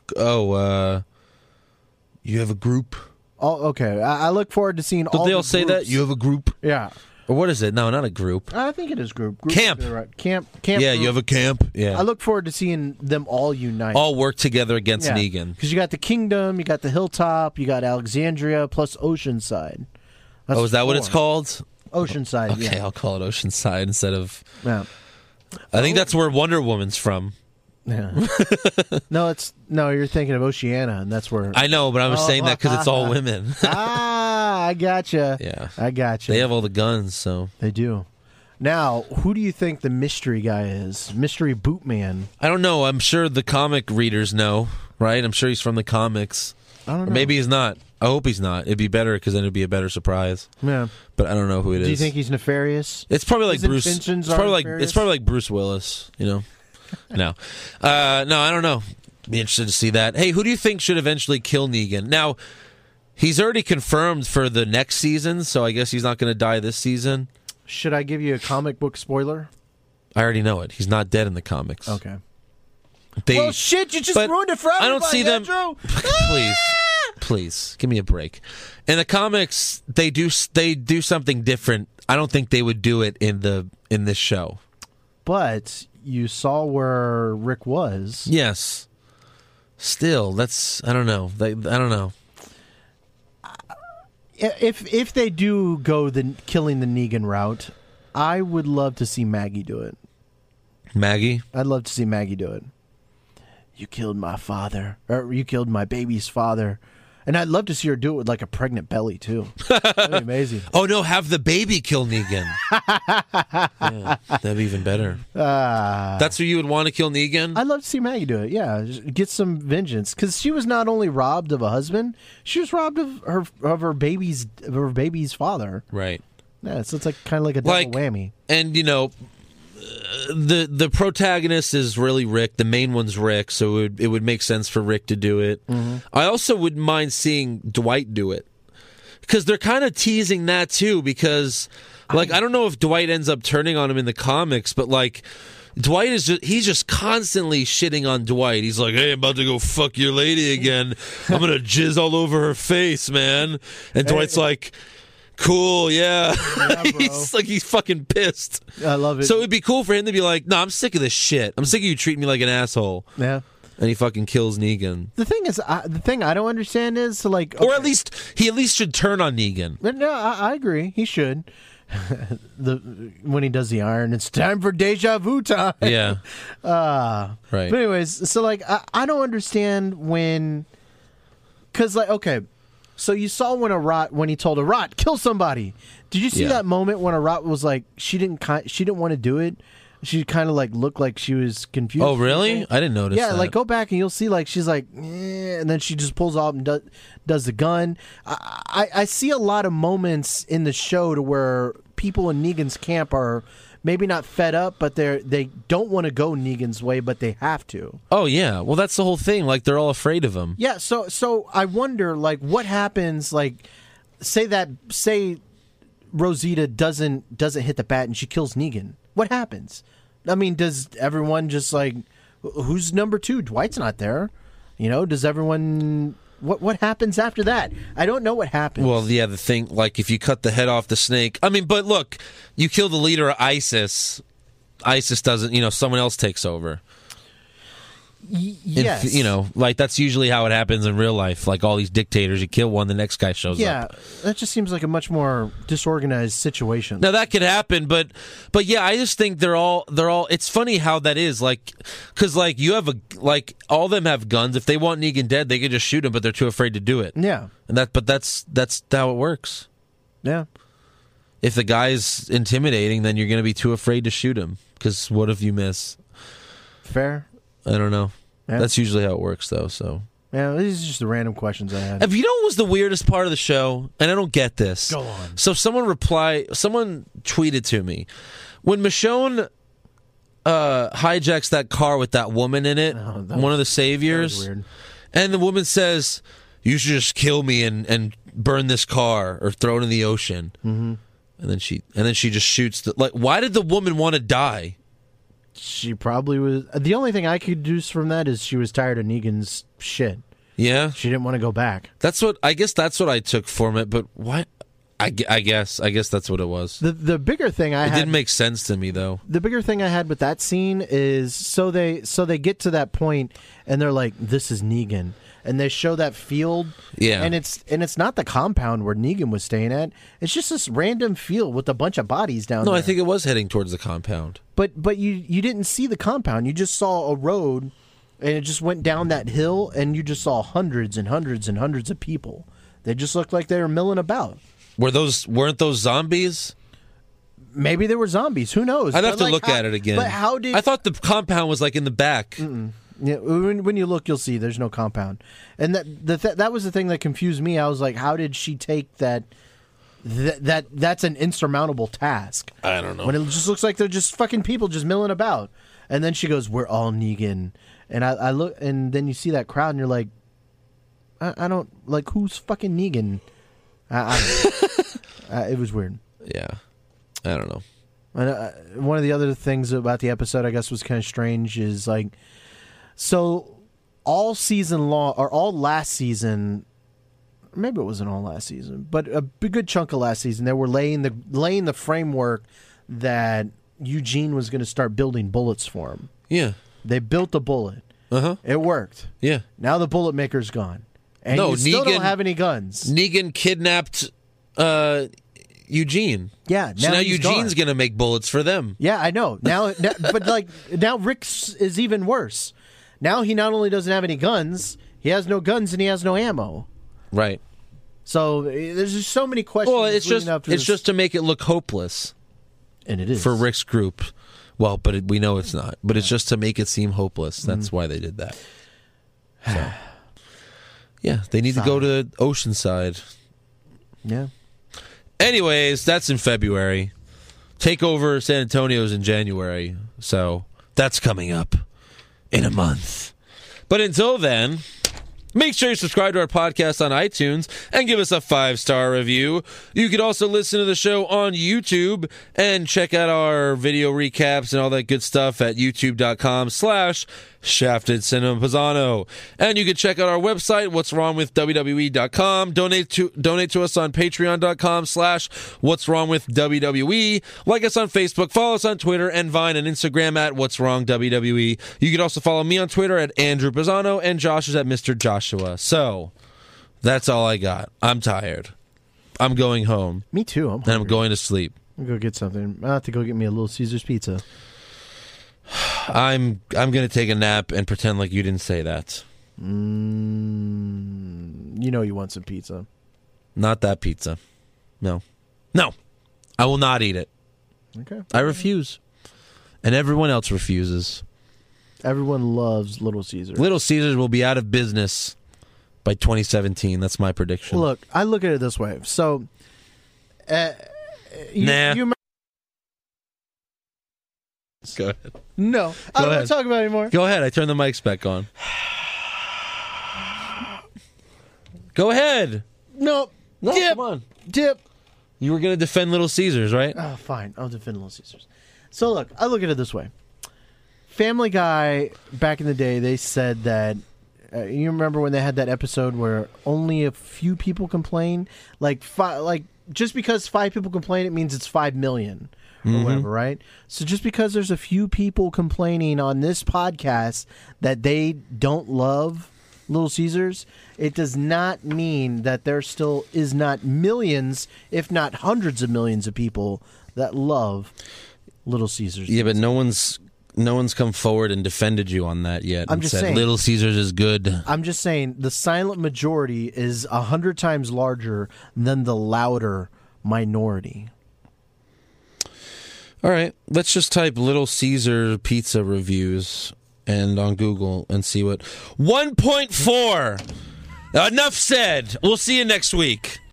you have a group. Oh, okay. I look forward to seeing Don't all. they the all say that? groups. You have a group? Yeah. Or what is it? No, not a group. I think it is group. Camp. Right. Camp. Yeah, you have a camp. Yeah. I look forward to seeing them all unite. All work together against Negan. Because you got the Kingdom, you got the Hilltop, you got Alexandria, plus Oceanside. That's Is that what 4. it's called? Oceanside. Okay, Yeah. I'll call it Oceanside instead of... Yeah. I think that's where Wonder Woman's from. Yeah. No, you're thinking of Oceania, and that's where. I know, but I was saying that because it's all women. I gotcha. Yeah. I gotcha. They have all the guns, so... They do. Now, who do you think the mystery guy is? Mystery Bootman. I don't know. I'm sure the comic readers know, right? I'm sure he's from the comics. I don't know. Or maybe he's not. I hope he's not. It'd be better because then it'd be a better surprise. Yeah. But I don't know who it is. Do you think he's nefarious? It's probably like His Bruce. intentions It's probably are like nefarious? it's probably like Bruce Willis. No, I don't know. Be interested to see that. Hey, who do you think should eventually kill Negan? Now, he's already confirmed for the next season, so I guess he's not going to die this season. Should I give you a comic book spoiler? I already know it. He's not dead in the comics. Okay. Well, shit, you just ruined it for everybody, I don't see them. Andrew. Please, give me a break. In the comics, they do something different. I don't think they would do it in this show. But you saw where Rick was. Yes. Still, I don't know. I don't know. If they do go the killing the Negan route, I would love to see Maggie do it. Maggie? I'd love to see Maggie do it. You killed my father, or you killed my baby's father. And I'd love to see her do it with like a pregnant belly, too. That'd be amazing. Oh, no, have the baby kill Negan. Yeah, that'd be even better. That's who you would want to kill Negan? I'd love to see Maggie do it, yeah. Just get some vengeance. Because she was not only robbed of a husband, she was robbed of her baby's father. Right. Yeah, so it's like kind of like a double whammy. And, the protagonist is really Rick. The main one's Rick, so it would make sense for Rick to do it. Mm-hmm. I also wouldn't mind seeing Dwight do it, because they're kind of teasing that too. Because I don't know if Dwight ends up turning on him in the comics, but Dwight he's just constantly shitting on Dwight. He's like, "Hey, I'm about to go fuck your lady again. I'm gonna jizz all over her face, man." And Dwight's like, cool, yeah. He's fucking pissed. I love it. So it'd be cool for him to be like, "No, I'm sick of this shit. I'm sick of you treating me like an asshole." Yeah. And he fucking kills Negan. The thing is, the thing I don't understand is okay. Or at least he should turn on Negan. No, I agree. He should. When he does the iron, it's time for deja vu time. Yeah. Right. But anyways, so I don't understand when, because okay. So you saw when he told Arat, kill somebody. Did you see that moment when Arat was like, she didn't want to do it? She kind of looked like she was confused. Oh, really? I didn't notice that. Yeah, go back and you'll see she's like, and then she just pulls off and does the gun. I see a lot of moments in the show to where people in Negan's camp are maybe not fed up, but they don't want to go Negan's way, but they have to. Oh yeah, well that's the whole thing. They're all afraid of him. Yeah, so I wonder what happens. Say Rosita doesn't hit the bat and she kills Negan. What happens? I mean, does everyone just who's number two? Dwight's not there. Does everyone? What happens after that? I don't know what happens. Well, yeah, the thing, if you cut the head off the snake. I mean, but look, you kill the leader of ISIS. ISIS doesn't, someone else takes over. Yes. That's usually how it happens in real life. All these dictators, you kill one, the next guy shows up. Yeah, that just seems like a much more disorganized situation. Now that could happen, but yeah, I just think they're all. It's funny how that is, because you have all of them have guns. If they want Negan dead, they can just shoot him, but they're too afraid to do it. Yeah, and that's how it works. Yeah. If the guy's intimidating, then you're going to be too afraid to shoot him. Because what if you miss? Fair. I don't know. Yeah. That's usually how it works, though. So. Yeah, these are just the random questions I had. If you know what was the weirdest part of the show, and I don't get this. Go on. So someone tweeted to me when Michonne hijacks that car with that woman in it, one of the saviors, that was weird. And the woman says, "You should just kill me and burn this car or throw it in the ocean." Mm-hmm. And then she just shoots why did the woman want to die? She probably was. The only thing I could deduce from that is she was tired of Negan's shit. Yeah, she didn't want to go back. I guess that's what I took from it. But what? I guess that's what it was. The bigger thing it didn't make sense to me though. The bigger thing I had with that scene is so they get to that point and they're like, "This is Negan." And they show that field, yeah, and it's not the compound where Negan was staying at. It's just this random field with a bunch of bodies down there. No, I think it was heading towards the compound. But you didn't see the compound. You just saw a road, and it just went down that hill, and you just saw hundreds and hundreds and hundreds of people. They just looked like they were milling about. Weren't those zombies? Maybe they were zombies. Who knows? I'd have to look at it again. But how did I thought the compound was in the back? Mm-mm. Yeah, when you look, you'll see there's no compound, and that was the thing that confused me. I was like, how did she take that? That's an insurmountable task. I don't know. When it just looks like they're just fucking people just milling about. And then she goes, "We're all Negan." And I look, and then you see that crowd, and you're like, I don't like who's fucking Negan. I don't know. It was weird. Yeah, I don't know. And one of the other things about the episode, I guess, was kind of strange is like, so all season long or all last season, maybe it wasn't all last season, but a good chunk of last season, they were laying the framework that Eugene was going to start building bullets for him. Yeah, they built the bullet. It worked. Yeah. Now the bullet maker's gone, and you still don't have any guns. Negan kidnapped Eugene. Yeah. So now Eugene's going to make bullets for them. Yeah, I know. Now, but like now, Rick's is even worse. Now he not only doesn't have any guns, he has no guns and he has no ammo. Right. So there's just so many questions. Well, it's just to make it look hopeless, and it is for Rick's group. Well, but we know it's not. But it's just to make it seem hopeless. That's why they did that. So, yeah, they need to go to Oceanside. Yeah. Anyways, that's in February. Takeover San Antonio's in January. So that's coming up in a month. But until then, make sure you subscribe to our podcast on iTunes and give us a 5-star review. You could also listen to the show on YouTube and check out our video recaps and all that good stuff at youtube.com/Shafted Cinema Pisano. And you can check out our website, What's Wrong with WWE.com. Donate to us on Patreon.com/What's Wrong with WWE. Like us on Facebook, follow us on Twitter and Vine and Instagram at What's Wrong WWE. You can also follow me on Twitter at Andrew Pisano, and Josh is at Mr. Joshua. So that's all I got. I'm tired. I'm going home. Me too. And I'm going to sleep. I'll go get something. I'll have to go get me a Little Caesars pizza. I'm going to take a nap and pretend like you didn't say that. You know you want some pizza. Not that pizza. No. I will not eat it. Okay. I refuse. And everyone else refuses. Everyone loves Little Caesars. Little Caesars will be out of business by 2017. That's my prediction. Look, I look at it this way. So, you remember? Go ahead. No, I don't want to talk about it anymore. Go ahead. I turned the mics back on. Go ahead. No, come on. Dip. You were going to defend Little Caesars, right? Oh, fine. I'll defend Little Caesars. So, look, I look at it this way. Family Guy, back in the day, they said that, you remember when they had that episode where only a few people complain? Like just because 5 people complain, it means it's 5 million or whatever, right? So just because there's a few people complaining on this podcast that they don't love Little Caesars, it does not mean that there still is not millions, if not hundreds of millions of people that love Little Caesars. Yeah, but no one's come forward and defended you on that yet. I'm just saying, Little Caesars is good. I'm just saying the silent majority is 100 times larger than the louder minority. All right, let's just type Little Caesar pizza reviews and on Google and see what 1.4. Enough said. We'll see you next week.